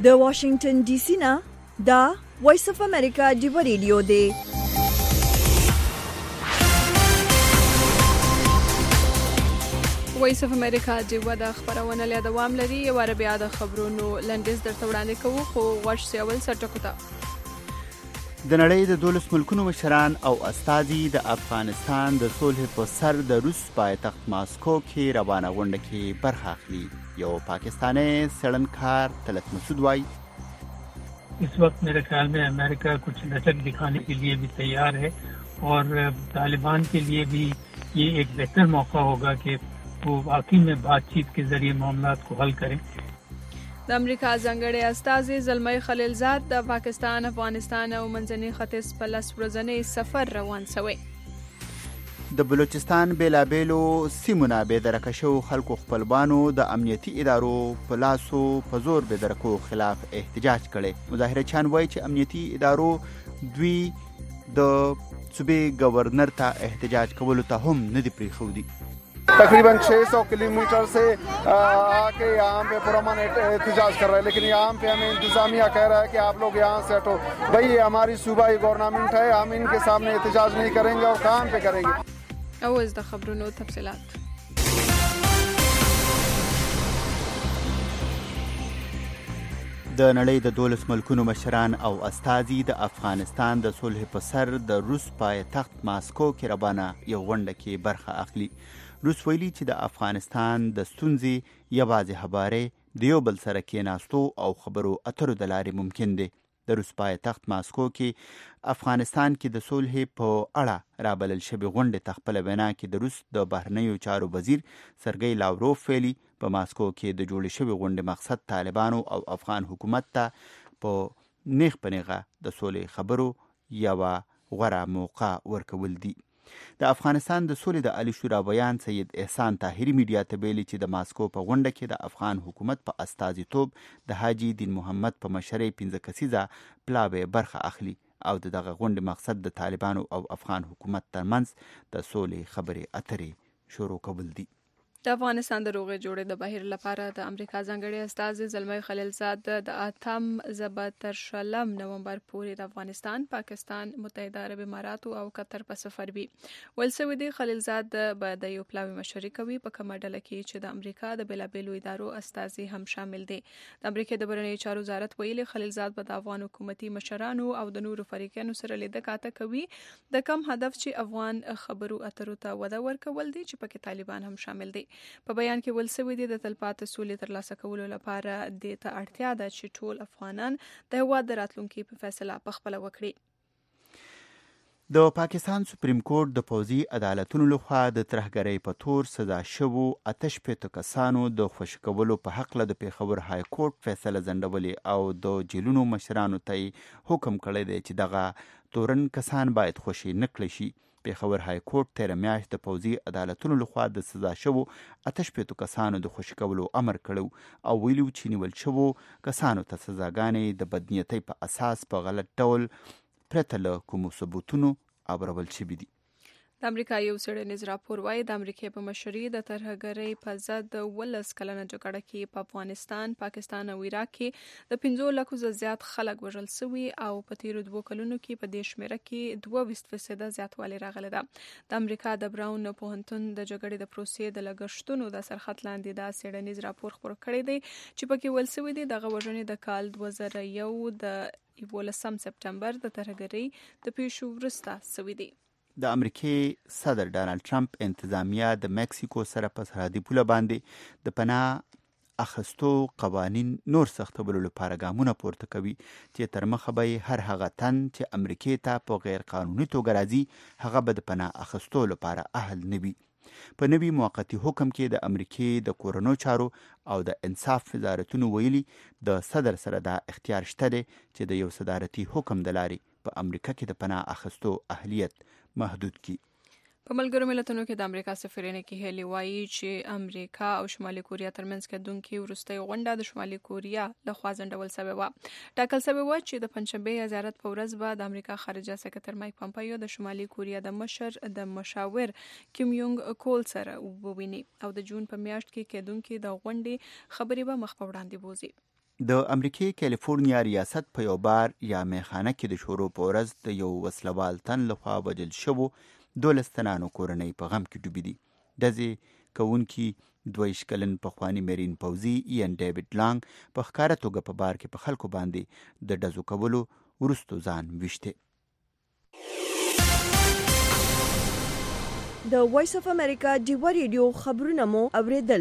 د واشنگټن ډي سي نه دا وایس اف امریکا دی ریډیو دی. وایس اف امریکا دی ودا خبرونه له دوام لري او عربي د خبرونو لنډیز درته وړاندې کوو خو غوښ سیول سرټکو ته. د نړۍ د دولس ملکونو مشران او استازي د افغانستان د صلح په سر د روس پایتخت ماسکو کې روانه غونډه کې برخه اخلي. یو پاکستانی سړنکار طلعت مسعود وايي इस वक्त मेरे ख्याल में अमेरिका कुछ लचक दिखाने के लिए भी तैयार है और तालिबान के लिए भी ये एक बेहतर मौका होगा कि वो वाकई में बातचीत के जरिए मामलात को हल करें. د امریکا ځانګړي استازي زلمی خلیلزاد د پاکستان، افغانستان او منځني ختیځ په لس ورځنی سفر روان شوی. د بلوچستان بیلابیلو سیمونه بېدرکه شو خلکو خپلوانو د امنیتي ادارو په لاسو په زور بېدرکو خلاف احتجاج کړي. مظاهرچیان وایي چې امنیتي ادارو دوی د صوبې گورنر ته احتجاج کولو ته هم نه دی پرېښودي. तकरीबन छह सौ किलोमीटर से आके यहाँ पे पुरअमन एहतजाज कर रहे हैं, लेकिन यहाँ पे हमें इंतजामिया कह रहा है कि आप लोग यहाँ से हटो. भाई ये हमारी सूबाई गवर्नमेंट है, हम इनके सामने एहतजाज नहीं करेंगे और कहाँ पे करेंगे. اوس د خبرونو تفصيلات. د نړۍ د دولس ملکونو مشران او استازي د افغانستان د صلح په سر د روس پایتخت ماسکو کې روانه یو غونډه کې برخه اخلي. روس ویلي چې د افغانستان د ستونزې یوازې خبرې د یو بل سره کېناستو او خبرو اترو د لارې ممکن دی. د روس پایتخت ماسکو کې افغانستان کې د صلح په اړه رابلل شوې غونډې ته خپله وینا کې د روس د بهرنیو چارو وزیر سرګی لاوروف ویلي په ماسکو کې د جوړې شوې غونډې مقصد طالبانو او افغان حکومت ته په نیغ په نیغه د صلح خبرو یوه غوره موقع ورکول دي. د افغانستان د صلح د عالی شورا بیان سید احسان طاهري میډیا ته ویلي چې د ماسکو په غونډه کې د افغان حکومت په استازیتوب د حاجي دین محمد په مشرۍ پنځه کسیزه پلاوی برخه اخلي او دغه غونډې مقصد د طالبانو او افغان حکومت ترمنځ د صلح خبرې اترې شروع کول دي. د افغانستان د روغې جوړې د بهیر لپاره د امریکا ځانګړي استازي زلمی خلیلزاد د اتم ضبط تر شلم نومبر پورې د افغانستان، پاکستان، متحده عرب امارات او قطر په سفر وي. ول سوي دی خلیلزاد به د یو پلاوی مشري کوي په کومه ډله کې چې د امریکا د بیلابیلو ادارو استازي هم شامل دي. د امریکا د بهرنیو چارو وزارت ویلي خلیلزاد به د افغان حکومتي مشرانو او د نورو فریقونو سره لیدنه کاته کوي د کم هدف چې افغان خبرو اترو ته وده ورکول دي چې پکې طالبان هم شامل دي. په بیان کې ول سوي دي د تلپاتې سولې ترلاسه کولو لپاره د ته اړتیا ده چې ټول افغانان د هېواد د راتلونکي په فیصله په خپله وکړي. د پاکستان سپریم کورټ د پوځي عدالتونو لخوا د ترهګرۍ په تور سزا شوو اته شپېته کسانو د خوشي کولو په حقله د پیښور های کورټ فیصله ځنډولې او د جیلونو مشرانو ته حکم کړی دی چې دغه تورن کسان باید خوشي نه کړی شي. پیښور های کورټ تیره میاشت د پوځي عدالتونو لخوا د سزا شوو اته شپېتو کسانو د خوشي کولو امر کړی او ویلي و چې نیول شوو کسانو ته سزاګانې د بدنیتۍ په اساس په غلط ډول پرته له کومو ثبوتونو ابرول شوي دي. د امریکا یو څېړنیز راپور وایي د امریکا په مشرۍ د ترهګرۍ په ضد ولس کلنه جګړه کې په افغانستان، پاکستان او عراق کې د پنځو لکو زیات خلک وژل شوي او په تیرو دوو کلونو کې په دې شمیره کې دوه ویشت فیصده زیاتوالی راغلی ده. د امریکا د براون پوهنتون د جګړې د پروسې د لګښتونو د سرخط لاندې دا څېړنیز راپور خپور کړی دی چې پکې ول شوي دي دغه وژنې د کال دوه زره یو د یولسم سپټمبر د ترهګرۍ د پیښو وروسته شوي دي. د امریکای صدر ډانلډ ټرمپ انتظامیه د مکسیکو سره په سرحدي پوله باندې د پناه اخستو قوانین نور سختولو لپاره ګامونه پورته کوي چې تر مخه به هر هغه تن چې امریکای ته په غیر قانوني توګه راځي هغه به د پناه اخستو لپاره اهل نه وي. په نوي موقتی حکم کې د امریکای د کورونو چارو او د انصاف وزارتونو ویلي د صدر سره دا اختیار شته دی چې د یو صدارتي حکم د لارې په امریکا کې د پناه اخستو اهلیت محدود کی. په ملګرو ملتونو کې د امریکا سفیر نیکی هیلی وایي چې امریکا او شمالي کوریا ترمنځ کېدونکې وروستۍ غونډه د شمالي کوریا لخوا ځنډول شوې وه. ټاکل شوې وه چې د پنجشنبې زیارت په ورځ به د امریکا خارجه سکرټر مایک پامپیو د شمالي کوریا د مشر د مشاور کیم یونګ کول سره وویني او د جون په میاشت کې کېدونکې د غونډې خبرې به مخ په وړاندې بوزي. د امریکای کالیفورنیا ریاست په یو بار یا میخانه کې د شورو په ورځ د یو وسلوال تن لخوا وژل شوو دولس تنانو کورنۍ په غم کې ډوبې دي. ډزې کوونکي دوه کلن پخواني مرین پوځي ایان ډیوډ لانګ په ښکاره توګه په بار کې په خلکو باندې د ډزو کولو وروستو ځان ویشته. د وایس اف امریکا ډیوا ریډیو خبرونه مو اوریدل.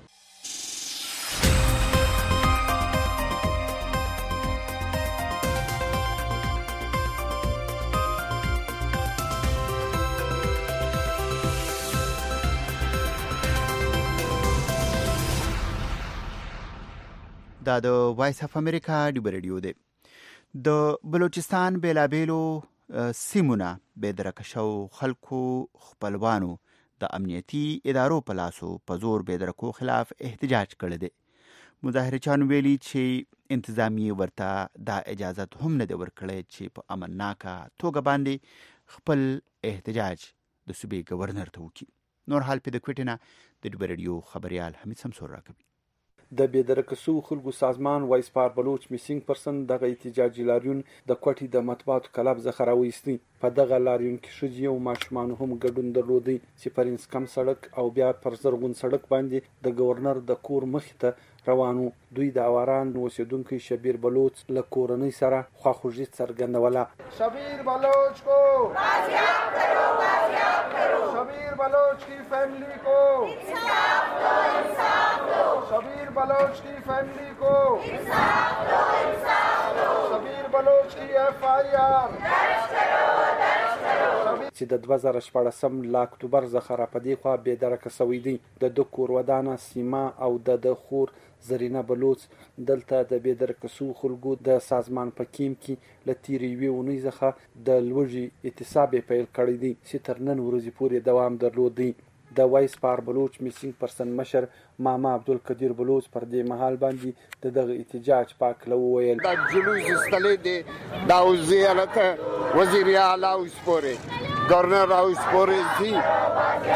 دا د وایس اف امریکا ډیوا ریډیو دی. د بلوچستان بیلابیلو سیمونه بېدرکه شو خلکو خپلوانو د امنیتي ادارو په لاسو په زور بېدرکو خلاف احتجاج کړی دی. مظاهرچیانو ویلي چې انتظامی ورته دا اجازت هم نه دی ورکړی چې په امنناکه توګه باندې خپل احتجاج د صوبې گورنر ته وکړي. نور حال په د کوټې نه د ډیوا ریډیو خبريال حمید سمسور راکوي. د بېدرکه شوو خلکو سازمان وایس پار بلوچ میسینګ پرسن دغه احتجاجي لاریون د کوټې د مطبوعاتو کلب څخه راوېستی. په دغه لاریون کې ښځې او ماشومان هم ګډون درلودی چې پر انسکم سړک او بیا پر زرغون سړک باندې د گورنر د کور مخې ته روانو. دوی د اواران اوسیدونکو شبیر بلوچ له کورنۍ سره خواخوږي څرګندوله. شبیر بلوچ کو بازیاب کرو بازیاب کرو شبیر بلوچ کی فیملی کو انصاف دو انصاف دو شبیر بلوچ کی فیملی کو انصاف دو انصاف دو شبیر بلوچ کی ایف آئی آر درج کرو درج کرو. چې د دوه زره شپاړسم ل اکتوبر څخه را پدې خوا بېدرکه سوی دی. د د کور ودانه سیما او د د خور زرینه بلوچ دلته د بېدرکه شوو خلکو د سازمان په کیم کې له تیرې یوې اونۍ څخه د لوږې اعتصاب پیل کړی دی چې تر نن ورځې پورې دوام درلود دی. د وایس پار بلوچ میسینګ پرسن مشر ماما عبدالقدیر بلوچ پر دې مهال باندې د دغه احتجاج پاک له وویل دا جلوس استلې دی دا وزیرت وزیر اعلی اوس پورې گورنر اوس پورې دی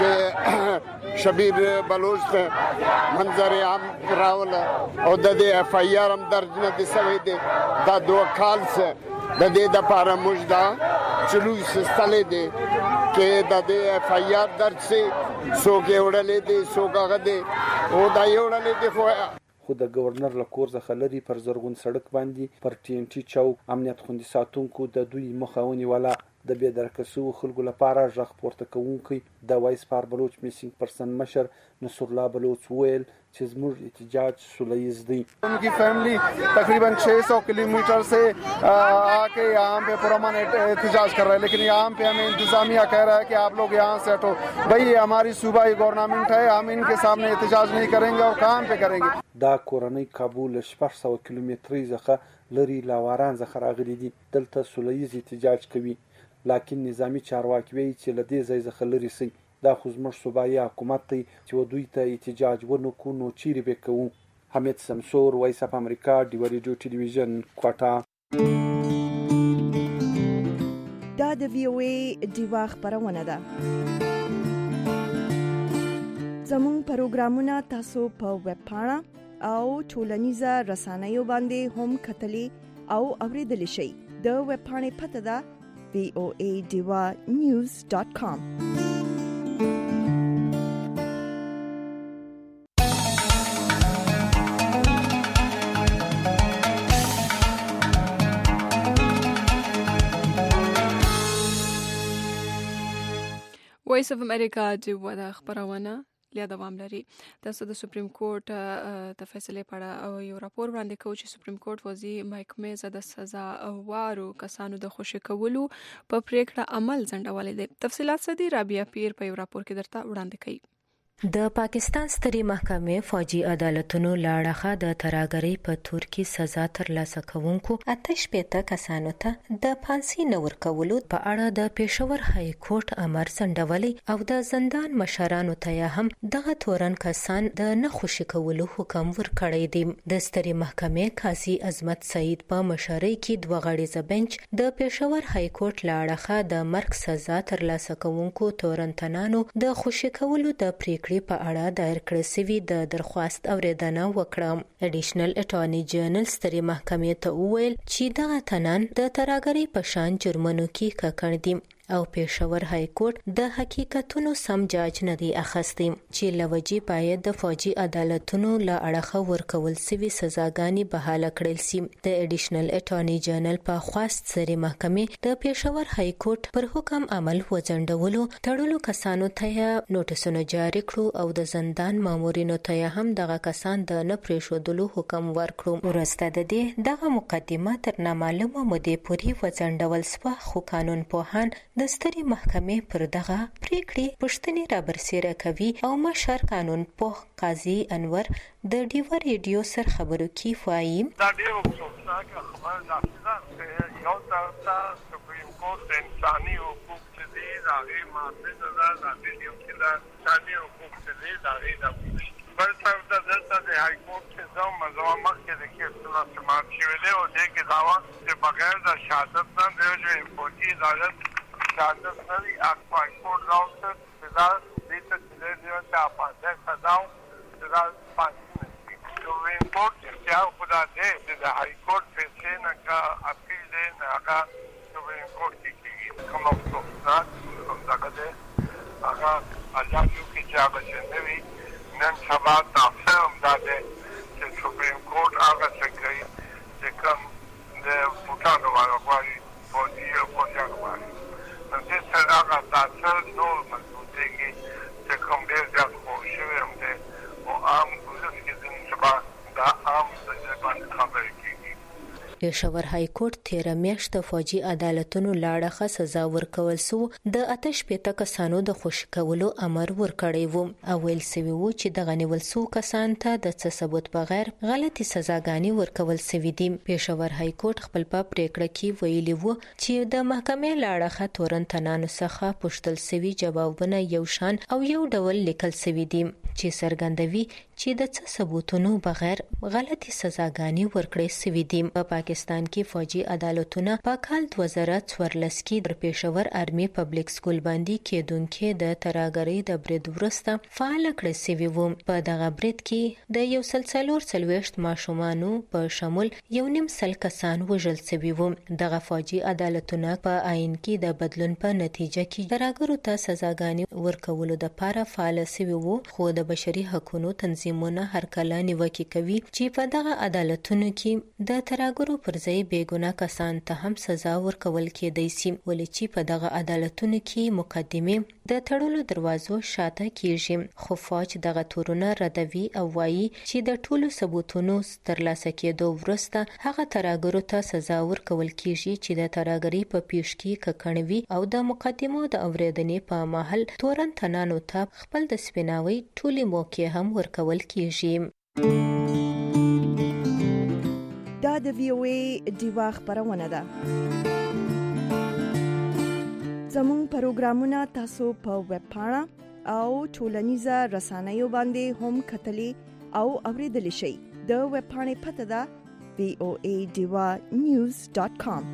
چې شبیر بلوچ ته منظر عام راول او د دې اف آی آر هم درج نه دي سوی دی. دا دوه کال څه د دې د پاره موږ دا جلوس استلې دی چې د دې اف آی آر درج سي څوک یې وړلې دي څوک هغه دي او دا یې وړلې دي. خو خو د گورنر له کور څخه لري پر زرغون سړک باندې پر ټي ان ټي چوک امنیت خوندي ساتونکو د دوی مخه ونیوله. د بېدرکه شوو خلکو لپاره غږ پورته کوونکی د وایس پار بلوچ میسینګ پرسن مشر نصر الله بلوچ ویل چې زموږ احتجاج سولیز دی. ان کی فیملی تقریباً چھ سو کلومیٹر سے آ کے یہاں پہ پرامن احتجاج کر رہے ہیں لیکن یہاں پہ ہمیں انتظامیہ کہہ رہا ہے کہ آپ لوگ یہاں سے ہٹو. بھائی یہ ہماری صوبائی گورنمنٹ ہے ہم ان کے سامنے احتجاج نہیں کریں گے اور کہاں پہ کریں گے. دا کورنۍ کابل شپږ سوه کیلومترۍ څخه لري لاواران څخه راغلي دي. دلته سولیز احتجاج کوي لکن نظامی چارواکي وایي چې له دې ځای څخه لرې سئ. دا خو زموږ صوبایي حکومت دی چې دوی ته احتجاج ونه کړو نو چیرې به کوو. حمید سمسور، وایس اف امریکا، ډیوا ریډیو ټلویزیون، کوټه. دا د وی او ای ډیوا خبرونه ده. زموږ پروګرامونه تاسو په ویب پاڼه او ټولنیزه رسنیو باندې هم کتلی او اوریدلی شئ. د ویب پاڼې پته ده وی او ای ډیوا نیوز ډاٹ کام. وایس اف امریکا ډیوا د خبرونه لیا دوام لري. تاسو د سپریم کورټ د فیصلې په اړه او یو راپور وړاندې کوي چې سپریم کورټ وزي محکمې د سزا وارو کسانو د خوشی کولو په پریکړه عمل ځنډولې دي. تفصيلات سدي رابعه پیر په یو راپور کې درته وړاندې کوي. د پاکستان سترې محکمې فوجي عدالتونو لاړخه د تراګری په تور کې سزا ترلاسه کوونکو اتش پېته کسانو ته د پانسي نور کولو په اړه د پېښور های کورټ امر سندولې او د زندان مشرانو ته هم دغه تورن کسان د نخوشي کولو حکم ورکړی دی. د سترې محکمې قاضي عظمت سعید په مشرۍ کې دوه غړیزه بنچ د پېښور های کورټ لاړخه د مرګ سزا ترلاسه کوونکو تورنتنانو د خوشي کولو د پریکړې پریکړې په اړه دایر کړې شوې د درخواست اوریدنه وکړه. اډیشنل اټارنی جنرال سترې محکمې ته وویل چې دغه تنان د ترهګرۍ په شان جرمونو کې ککړ دي او پېښور های کورټ د حقیقتونو سم جاج نه دی اخیستی چې لوجې باید د فوجي عدالتونو له اړخه ورکول سوي سزاګانې بحاله کړل سي. د اډیشنل اټارنی جنرال په خواست سرې محکمې د پېښور های کورټ پر حکم عمل وځنډولو تړلو کسانو ته نوټسونه جاری کړو او د زندان مامورینو ته هم دغه کسان د نه پرېښودلو حکم ورکړو. وروسته د دې دغه مقدمه تر نامعلومه مودې پورې وځنډول شوه، خو قانون پوهان د سترې محکمې پر دغه پریکړې پوښتنې رابرسېره کوي او مشر قانون پوه قاضي انور د ډیوه ریډیو سره خبرو کې وایي دا ډېر افسوسناکه خبره ده چې یو طرف ته سپریم کورټ د انساني حقوق چې دي د هغې محافظ ده، د هغې یو چې د انساني حقوق چې دي د هغې د بل طرف ته دلته د های کورټ چې زه وم زما مخکې د کیسونه سماعت شوي دی او دې کې دا وه چې بغیر د شهادت نه د یو جو فوجي عدالت شهادت نه وي های کورټ راوستل چې دا دې ته چې دی دی ته پانځه سزا و چې دا پانځه نه شي. سپریم کورټ اختیار خو دا دی چې د های کورټ فیصلې نه که اپیل دی نه هغه سپریم کورټ کې کېږي. کوم افسوسناک دغه دی هغه الله جو کې چې هغه چې نه وي نن سبا تاسو هم دا دی چې سپریم کورټ هغه څه کوي چې کوم د بوټانو والا غواړي فوجي او فوجیان غواړي نو دې سره هغه تاسو نور مضبوطېږي چې کوم ډېر زیات خو شوی هم دی او عام ولس کې نن سبا دا عام د دې باندې خبرې کېږي. پېښور های کورټ تیره میاشت د فوجي عدالتونو له اړخه سزا ورکول سو د اته شپېته کسانو د خوشي کولو امر ورکړی و او ویل سوي و چې دغه نیول سو کسان ته د څه ثبوت بغیر غلطي سزاګانې ورکول سوي دي. پېښور های کورټ خپل په پریکړه کې ویلي و چې د محکمې له اړخه تورنتنانو څخه پوښتل سوي جوابونه یو شان او یو ډول لیکل سوي دي چې څرګندوي چې د څه ثبوتونو بغیر غلطي سزاګانې ورکړې سوي دي. په پاکستان کې فوجي عدالتونه په کال دوه زره څوارلس کې د پېښور آرمي پبلک سکول باندې کېدونکې د ترهګرۍ د برید وروسته فعال کړل سوي وو. په دغه برید کې د یو سل څلور څلوېښت ماشومانو په شمول یو نیم سل کسان وژل سوي وو. دغه فوجي عدالتونه په آئین کې د بدلون په نتیجه کې ترهګرو ته سزاګانې ورکولو دپاره فعال سوي وو، خو د بشري حقوقو تنظیمونه هرکله نیوکې کوي چې په دغه عدالتونو کې د ترهګرو پر ځای بېګناه کسان ته هم سزا ورکول کېدی سي، ولې چې په دغه عدالتونو کې مقدمې د تړلو دروازو شاته کیږي. خو فوج دغه تورونه ردوي او وایي چې د ټولو ثبوتونو ترلاسه کېدو وروسته هغه ترهګرو ته سزا ورکول کیږي چې د ترهګرۍ په پیش کې ککړ وي او د مقدمو د اورېدنې په مهال تورنتنانو ته خپل د سپیناوي ټولې موقع هم ورکول کیږي. دا د وی او ای دیوا خبرونه ده. زموږ پروګرامونه تاسو په ویب پاڼه او ټولنیزه رسنیو باندې هم کتلی او اوریدلی شئ. د ویب پاڼې پته ده وی او ای دیوا نیوز ډاٹ کام.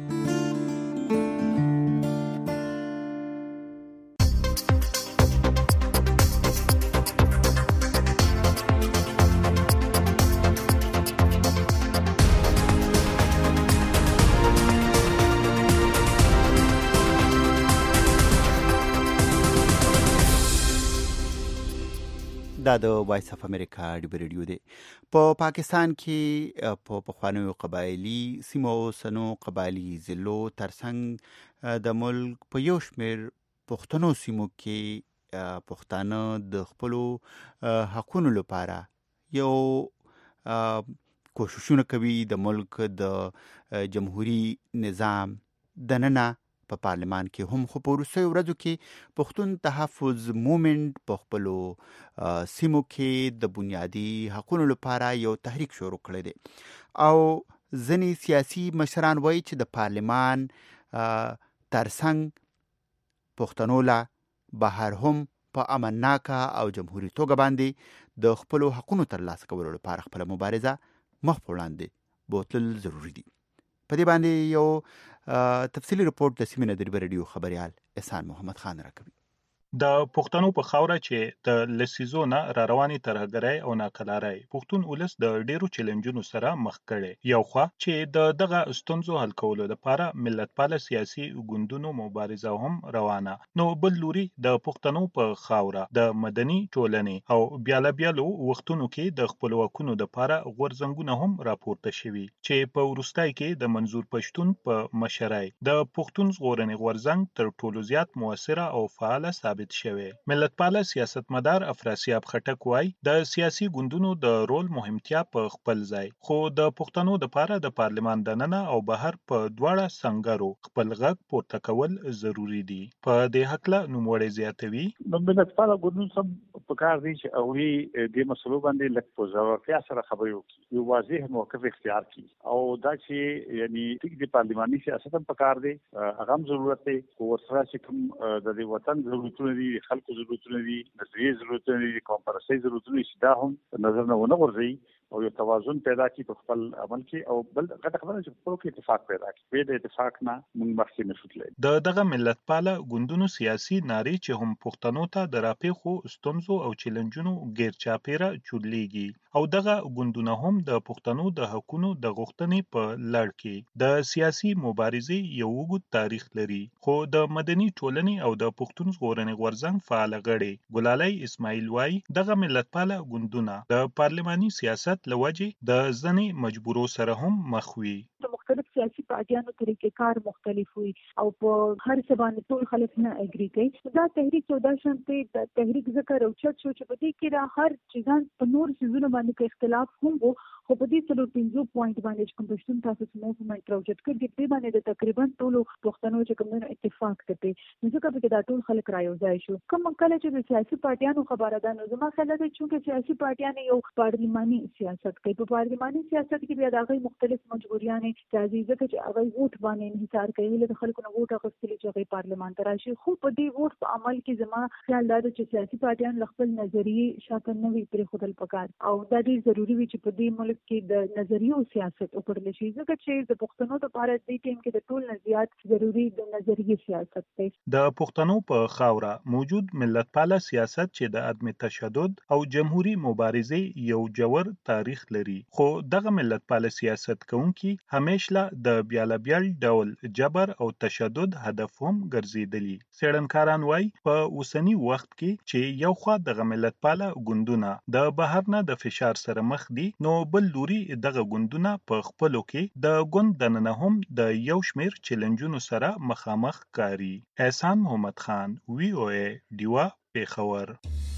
دا د وایس اف امریکا ډیبر ریډیو دی. په پاکستان کې په پخوانیو قبایلی سیمو سنو قبایلی ضلعو ترڅنګ د ملک په یو شمېر پښتنو سیمو کې پښتانه د خپلو حقونو لپاره یو کوششونه کوي. د ملک د جمهوری نظام دننه په پارلمان کې هم خو په وروستیو ورځو کې پښتون تحفظ مومنټ په خپلو سیمو کې د بنیادي حقونو لپاره یو تحریک شروع کړی دی او ځینې سیاسي مشران وایي چې د پارلمان ترڅنګ پښتنو لا بهر هم په امنناکه او جمهوري توګه باندې د خپلو حقونو ترلاسه کولو لپاره خپله مبارزه مخ په وړاندې بوتلل ضروري دي. په دې باندې یو تفصیلی رپورټ د سیمې نه د ریډیو خبريال احسان محمد خان راکوي. د پښتنو په خاوره چې د لسیزونه را رواني ترهګرۍ او ناکلارۍ پښتون ولس د ډیرو چیلنجونو سره مخ کړي، یو خوا چې د دغه ستونزو حل کولو لپاره ملتپاله سیاسي ګوندونو مبارزه هم روانه، نو بل لوري د پښتنو په خاوره د مدني ټولنې او بیاله بیالو وختونو کې د خپلواکونو لپاره غورځنګونه هم راپورته شوي چې په وروستای کې د منظور پښتون په مشرۍ د پښتون ژغورنې غورځنګ تر ټولو زیات موثره او فعاله ثابت شوی. ملتپاله سیاستمدار افراسیاب خټک وای د سیاسي ګوندونو د رول مهمتیا په خپل ځای، خو د پښتنو لپاره د پارلمان دننه او بهر په دواړه څنګهرو خپل غږ پورته کول ضروری دي. په دې هکله نوموړی زیاتوي نو ملتپاله ګوندونو سم په کار دي چې هغوی د مسلو باندې لږ په ځوابتیا سره خبرې وکړي، یو واضح موقف اختیار کړي او دا چې یعنی ټیک د پارلماني سیاست هم په کار دی، هغه هم ضرورت دی، خو ورسره چې کوم د دې وطن ضرورتونه دي، خلکو ضرورتونه دي، نظریې ضرورتونه دي، قوم پرستۍ ضرورتونه دي، دا هم نظر نه ونه غورځوي او یو توازن پیدا کړي په خپل عمل کې، او بل غټه خبره چې په کې اتفاق پیدا کړي. په دې اتفاق نه موږ مخکې نشو تللی. د دغه ملتپاله ګوندونو سیاسي نارې چې هم پښتنو ته د راپېښو ستونزو او چیلنجونو غیر چاپیره چورلیږي، او دغه ګوندونه هم د پښتنو د حقونو د غوښتنې په لړ کې د سیاسي مبارزې یو اوږد تاریخ لري، خو د مدني ټولنې او د پښتون ژغورنې غورځنګ فعال غړي ګلالۍ اسماعیل وای دغه ملتپاله ګوندونه د پارلماني سیاست لوجه د ځنې مجبورو سره هم مخ وي. د مختلف سیاسي پارټیانو طریقې کار مختلف وي او په هر څه باندې ټول خلک نه اګری کوي. دا تحریک یو د شانتي د تحریک ذکر او چت شو چې په دې کې را هر چیزان په نور سيزونو باندې کې اختلاف هم وو، خو په دې څلور پنځو پوینټ باندې چې کوم پښتون تاسو موومېنټ راوچت کړی دی په باندې د تقریبا ټولو پښتنو چې کوم اتفاق کوي، نو ځکه په دا ټول خلک رايوځای شو. کوم کله چې د سیاسي پارټیانو خبره ده، نو زما خیال دی چې سیاسي پارټیان یو پارلماني سیاست کوي، په پارلماني سیاست کې بیا د هغه مختلف مجبوریانې راځي، ځکه چې هغه ووټ باندې انحصار کوي، له خلکو نه ووټ اخیستل چې هغه پارلمان ته راشي، خو په دې ووټ په عمل کې زما خیال دا چې سیاسي پارټیان خپل نظریې شاته نه وي پرې خودل پکار، او دا ډېر ضروری وي چې په دې ملک کې د نظریو سیاست وکړل شي، ځکه چې د پښتنو لپاره د دې ټیم کې د ټول نظریات ضروری د نظریې سیاست دی. د پښتنو په خاوره موجود ملتپاله سیاست چې د عدم تشدد او جمهوریت مبارزې یو جوړ تاریخ لري، خو دغه ملتپاله سیاست کوونکي همیشه د بیاله بیل ډول جبر او تشدد هدف هم ګرځیدلی. څېړنکاران وایي په اوسنی وخت کې چې یو خوا دغه ملتپاله ګوندونه د بهر نه د فشار سره مخ دي، نو بل لوري دغه ګوندونه په خپلو کې د ګوند دننه هم د یو شمیر چیلنجونو سره مخامخ کاري. احسان محمد خان، وی او ای ډیوا، پیښور.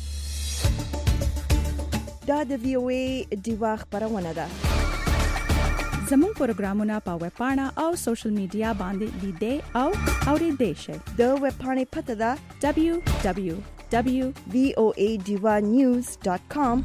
دا د وی او ای ډیوا خبرونه ده. زموږ پروګرامونه په ویب پاڼه او سوشل میډیا باندې لیدئ او اوریدئ شئ. د ویب پاڼې پته ده دبلیو دبلیو دبلیو ډاٹ وی او ای ډیوا نیوز ډاٹ کام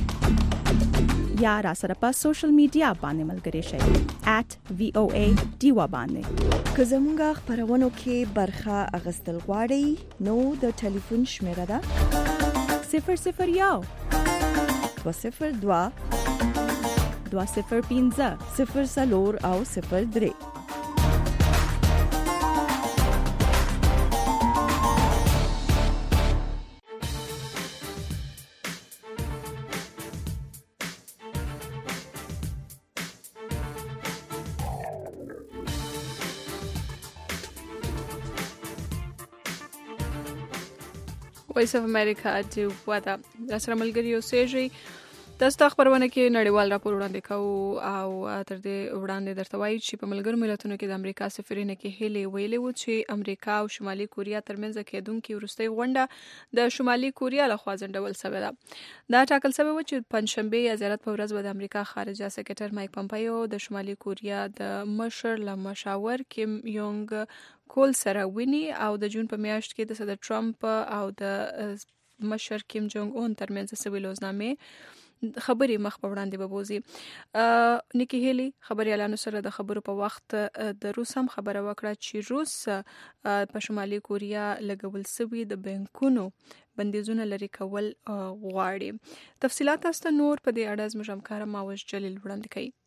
یا را سره په سوشل میډیا باندې ملګري شئ ایٹ وی او ای ډیوا باندې. که زموږ خبرونو کې برخه اغستل غواړئ نو د ټلیفون شمیره ده صفر صفر یو دو صفر دوا دوا صفر پنځه صفر څلور او صفر درې. وایس اف امریکا د واده سره ملګری اوسېږي. تاسو ته خبرونه کې نړیوال راپور وړاندې کوو او تر دې وړاندې درته وایي چې په ملګرو ملتونو کې د امریکا سفیرینه کې هیلې ویلې و چې امریکا او شمالي کوریا ترمنځ کېدونکې وروستۍ غونډه د شمالي کوریا لخوا ځنډول شوې ده. دا ټاکل شوی و چې پنځشنبه یا زیارت په ورځ به د امریکا خارجه سکرټر مایک پمپیو د شمالي کوریا د مشر له مشاور کیم یونګ کول سره ویني او د جون په میاشت کې د صدر ټرمپ او د مشر کیم جونګ اون ترمنځ سوي لوزنامې خبري مخ په وړاندې به بوزي. نیکی هیلی خبريالانو سره د خبرو په وخت د روس هم خبره وکړه چې روس په شمالي کوریا لګول سوي د بانکونو بندیزونه لري کول غواړي. تفصيلات تاسو نور په دې اړه زموږ همکار ماوش جلیل وړاندې کوي.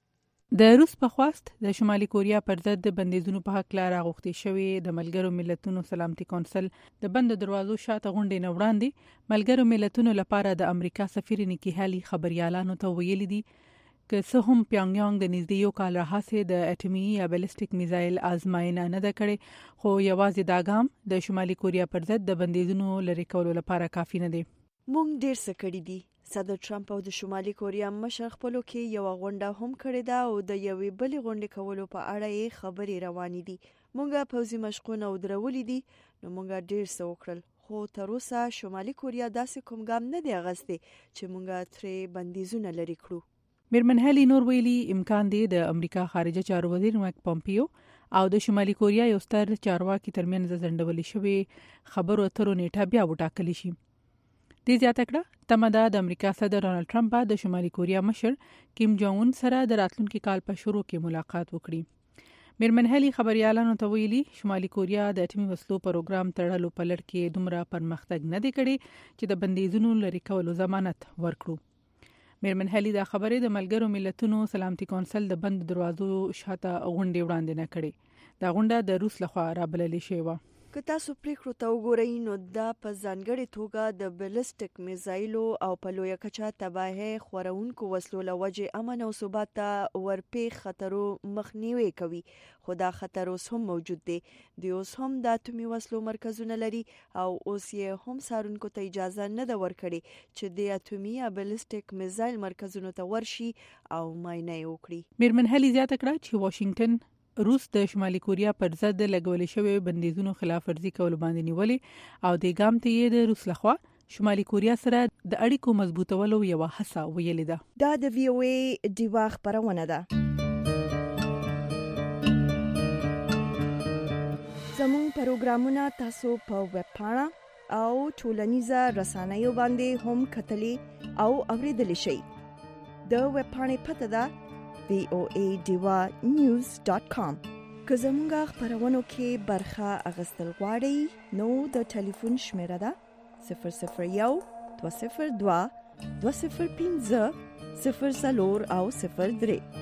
د روس په خواست د شمالي کوریا پر ضد د بندیزونو په حق لاره غوښتي شوی د ملګرو ملتونو سلامتي کونسل د بند دروازو شاته غونډې نه وړاندې ملګرو ملتونو لپاره د امریکا سفیر نیکی هالي خبريالانو ته ویلي دي که څه هم پیانګیانګ د نږدې یو کال راهیسې د اټومي یا بالستیک میزایل آزمایښت نه ده کړې خو یوازې دا ګام د شمالي کوریا پر ضد د بندیزونو لرې کولو لپاره کافي نه دی. مونږ ډیر څه کړي دي. صدر ټرمپ او د شمالي کوریا مشر خپلو کې یو غونډه هم کړې ده او د یوې بلې غونډې کولو په اړه یې خبرې روانې دي. مونږه پوځي مشقونه ودرولې دي نو مونږه ډیر څه وکړل خو تر اوسه شمالي کوریا داسې کوم ګام نه دی اخیستی چې مونږه ترې بندیزونه لرې کړو. میرمن هالي نور ویلي امکان دی د امریکا خارجه چارو وزیر مایک پومپیو او د شمالي کوریا یو ستر چارواکي ترمنځ ځنډولې شوې خبرو اترو نیټه بیا وټاکل شي. دې زیاته کړه تمه ده د امریکا صدر ډونالد ټرمپ به د شمالي کوریا مشر کیم جونګ ان سره د راتلونکي کال په شروع کې ملاقات وکړي. میرمن هالي خبريالانو ته ویلي شمالي کوریا د اټومي وسلو پروګرام تړلو په لړ کې دومره پرمختګ نه دی کړی چې د بندیزونو لرې کولو ضمانت ورکړو. میرمن هالي دا خبرې د ملګرو ملتونو سلامتي کونسل د بند دروازو شاته غونډې وړاندې نه کړې. دا غونډه د روس لخوا رابللې شوې وه. که تاسو پریکړو ته وګورئ نو دا په ځانګړې توګه د بالستیک میزایلو او په لویه کچه تباهي خورونکو وسلو له وجې امن او ثبات ته ورپېښ خطرو مخنیوي کوي خو دا خطر اوس هم موجود دی. دوی اوس هم د اټومي وسلو مرکزونه لري او اوس یې هم څارونکو ته اجازه نه ده ورکړې چې د اټومي یا بالستیک میزایل مرکزونو ته ورشي او معاینه یې وکړي. میرمن هالي زیاته کړه چې واشنگټن روس د شمالي کوریا پر ضد لګولې شوی بندیزونو خلاف ورزي کول باندې نیولې او د ګام ته یې د روس لخوا شمالي کوریا سره د اړیکو مضبوطولو یو هڅه ویلې ده. دا د وی او ای دیوا خبرونه ده. زموږ پروګرامونه تاسو په ویب پاڼه او ټولنیزه رسنیو باندې هم کتلی او اوریدلی شئ. د ویب پاڼې پته ده وی او ای دیوا نیوز ډاټ کام. که زموږ خبرونو کې برخه اخیستل غواړئ نو د ټلیفون شمیره ده صفر صفر یو دوه صفر دوه دوه صفر پنځه صفر څلور او صفر درې.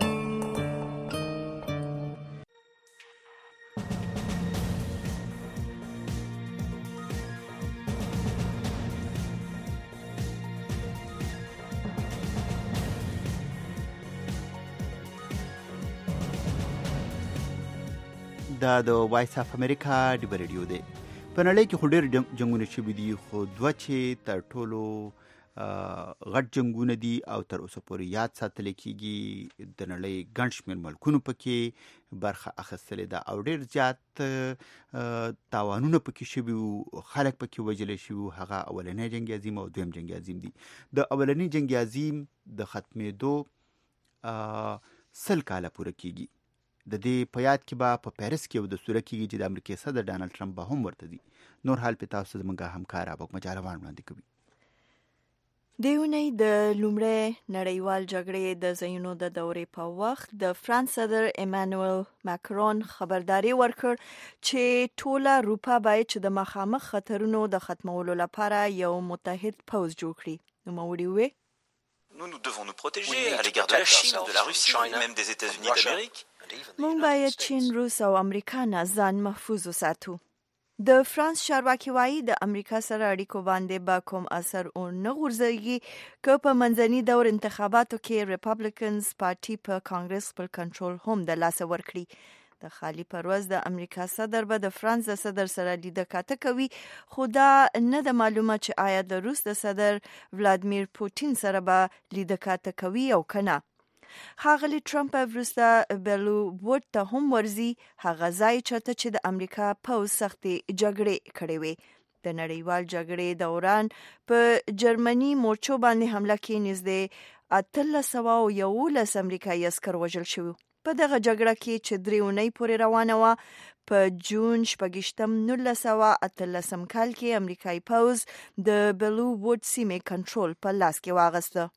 دا د وایس اف امریکا د ریډیو دی. په نړۍ کې خو ډېر جنګونه شوي دي خو دوه چې تر ټولو غټ جنګونه دي او تر اوسه پورې یاد ساتل کېږي د نړۍ ګڼ شمېر ملکونو پکې برخه اخیستلې ده او ډېر زیات تاوانونه پکې شوي وو خلک پکې وژلی شوي وو. هغه اولنی جنګ عظیم او دویم جنګ عظیم دي. د اولنی جنګ عظیم د ختمېدو سل کاله پوره کېږي. د دې په یاد کې به په پیرس کې یو دستور کېږي چې د امریکا صدر ډانلډ ټرمپ به هم ورته ځي. نور حال په تاسو زموږ همکار ابوک مجاروان وړاندې کوي. د اونۍ د لومړۍ نړیوال جګړې د ځایونو د دورې په وخت د فرانس صدر ایمانوئل ماکرون خبرداري ورکړ چې ټوله اروپا باید چې د مخامخ خطرونو د ختمولو لپاره یو متحد پوځ جوړ کړي. نوموړي وویل Nous, nous devons nous protéger à l'égard de la Chine, de la Russie, même des États-Unis d'Amérique. مونږ باید چین، روس او امریکا نه ځان محفوظ وساتو. د فرانس چارواکي وایي د امریکا سره اړیکو باندې به کوم اثر ونه غورځوي که په منځني دور انتخاباتو کې ریپابلیکنز پارټي په کانګرس خپل کنټرول هم د لاسه ورکړي. د خالی پرواز د امریکا صدر به د فرانس د صدر سره لیده کاته کوي خو دا نه د معلومه چې آیا د روس د صدر ولادیمیر پوتین سره به لیده کاته کوي او کنه. ښاغلی ټرمپ وروسته بیلو ووډ ته هم ورځي هغه ځای چېرته چې د امریکا پوځ سختې جګړې کړې وې. د نړیوال جګړې دوران په جرمني مورچو باندې حمله کې نږدې اتلس سوه او یولس امریکایي عسکر وژل شوي. په دغه جګړه کې چې درې اونۍ پورې روانه وه په جون شپږیشتم نولس سوه اتلسم کال کې امریکایي پوځ د بیلو ووډ سیمې کنټرول په لاس کې واغسته.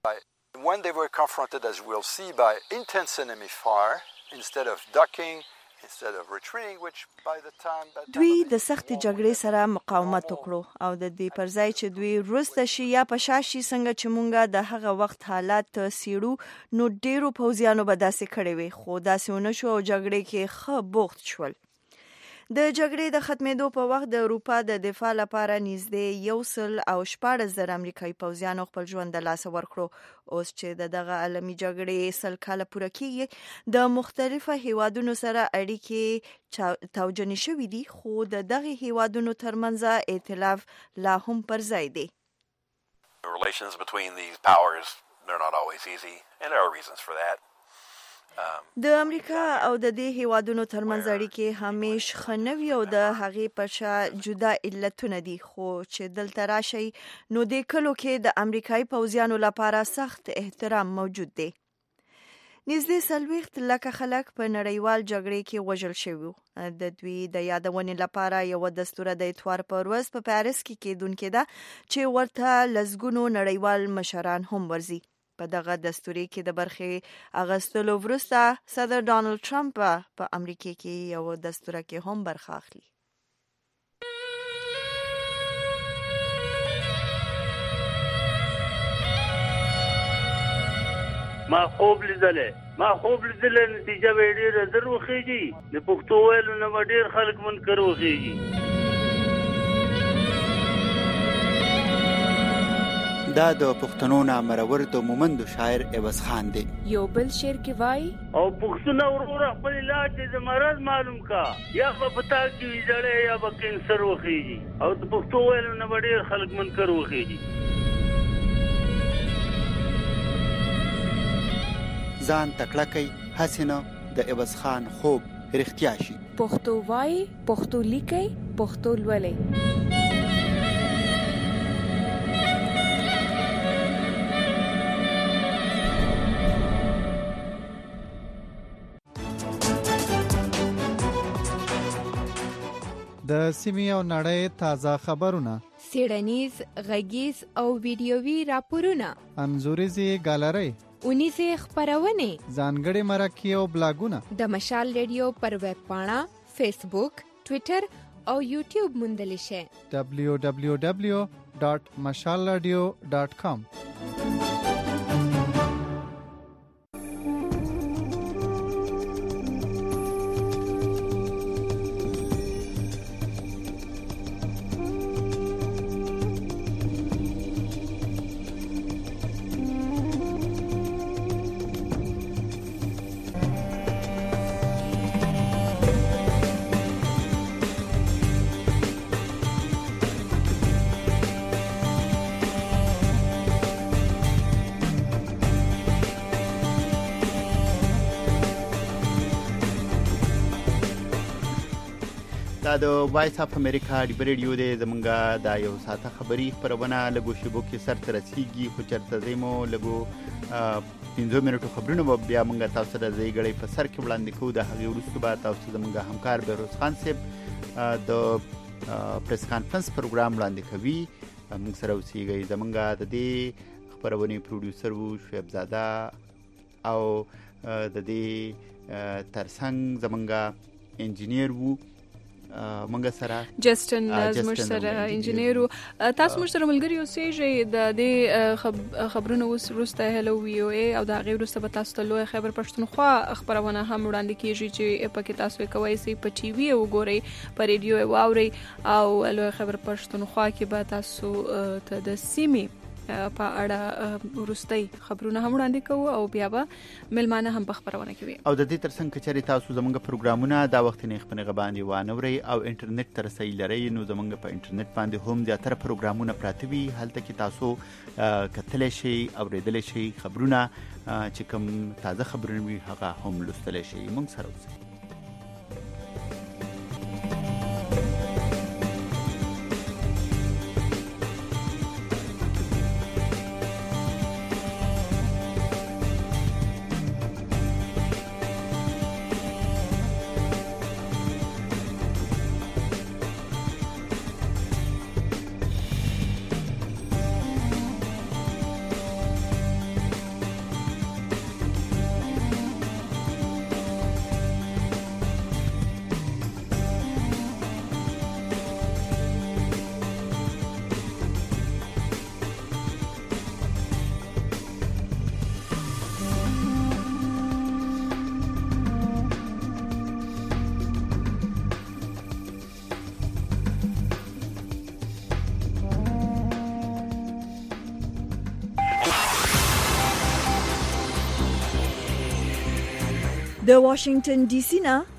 When they were confronted, as we'll see, by intense enemy fire, instead of ducking دوی د سخت جګړې سره مقاومت وکړو او د دې پر ځای چې دوی وروسته شي یا په شا شي څنګه چې مونږه د هغه وخت حالات څېړو نو ډېرو پوځیانو به داسې کړې وي خو داسې ونه شو او جګړې کې ښه بوخت شول. د جګړې د ختمېدو په وخت د اروپا د دفاع لپاره نږدې یو سل او شپاړس زره امریکایي پوځیانو خپل ژوند د لاسه ورکړو. اوس چې د دغه عالمي جګړې سل کاله پوره کېږي د مختلفو هیوادونو سره اړیکې توجنې شوي دي خو د دغه هیوادونو ترمنځ ائتلاف لا هم پر ځای دی. Relations between these powers, they're not always easy and there are reasons for that. د امریکا او د دې هیوادونو ترمنځ اړیکې همیش ښه نه وي او د هغې په شا جدا علتونه دي خو چې دلته راشي نو د کلو کې د امریکایي پوځیانو لپاره سخت احترام موجود دی. نږدې څلوېښت لکه خلک په نړیوال جګړې کې وژل شوي. د دوی د یادونې لپاره یوه دستوره د اتوار په ورځ په پاریس کې کېدونکې ده چې ورته لسګونو نړیوال مشران هم ورځي. په دغه دستوري کې د برخې اغستلو وروسته صدر ډانلډ ټرمپ په امریکا کې یو دستوره کې هم برخه اخلي. ما خوب لیدلې ما خوب لیدلې نتیجه به ډېره زر وخیږي د پښتو ویلو نه ډېر خلک منکر وخیږي. دا د پښتنو نامرور د مومند شاعر عوض خان دی. یو بل شعر کې وای او پښتنو ورور خپل علاج د مرض معلوم کا یا په پتا کې ویځړې یا په کینسر وخیږي او د پښتو ویلو نه ډېر خلک منکر وخیږي. ځان تکړه کوي حسینه د عوض خان خوب رښتیا شي. پښتو وای پښتو لیکي پښتو لولي. د سیمې او نړۍ تازه خبرونه، څېړنیز، غږیز او ویډیويي راپورونه، انځوریزې ګالرۍ، اونیزې خپرونې، ځانګړي مرکې او بلاګونه د مشال ریډیو پر ویب پاڼه، فیسبوک، ټویټر او یوټیوب موندلی شئ. دبلیو دبلیو دبلیو ډاټ مشال راډیو ډاټ کام. دا د وایس اف امریکا د ریډیو د زمونږه دا یو ساعته خبري خبرونه لګو شیبو کې سر تر رسیږي خو چرته زمو لګو پنځه منټو خبرونه بیا مونږ تاسو سره زیګړې په سر کې وړاندې کوو. د هغې وروسته به تاسو زمونږ همکار بهروز خان صاحب د پریس کانفرنس پروګرام وړاندې کوي. مونږ سره اوسېږئ. زمونږ د دې خبرونې پروډیوسر وو شعیب زاده او د دې ترڅنګ زمونږ انجینیر وو منګه سره جسټن زموږ سره انجینیر. تاسو موږ سره ملګری اوسئ. د دې خبرونو وروسته هلو وی او ای او د هغې وروسته به تاسو ته لوی خیبر پښتونخوا خبرونه هم وړاندې کیږي چې پکې تاسو یې کوئ سئ په ټي وي وګورئ، په ریډیو یې واورئ او لوی خیبر پښتونخوا کې به تاسو ته د سیمې په اړه وروستۍ خبرونه هم وړاندې کوو او بیا به ملمانه هم په خبرونه کوي. او د دې ترڅنګ که چېرې تاسو زموږ پروګرامونه دا وخت نیغ په نیغه باندې وانورئ او انټرنیټ ته رسۍ لرئ نو زموږ په انټرنیټ باندې هم زیاتره پروګرامونه پراته وي. هلته کې تاسو کتلی شئ، اورېدلی شئ، خبرونه چې کوم تازه خبرونه وي هغه هم لوستلی شئ. موږ سره اوسئ. د واشنگټن ډي سي نه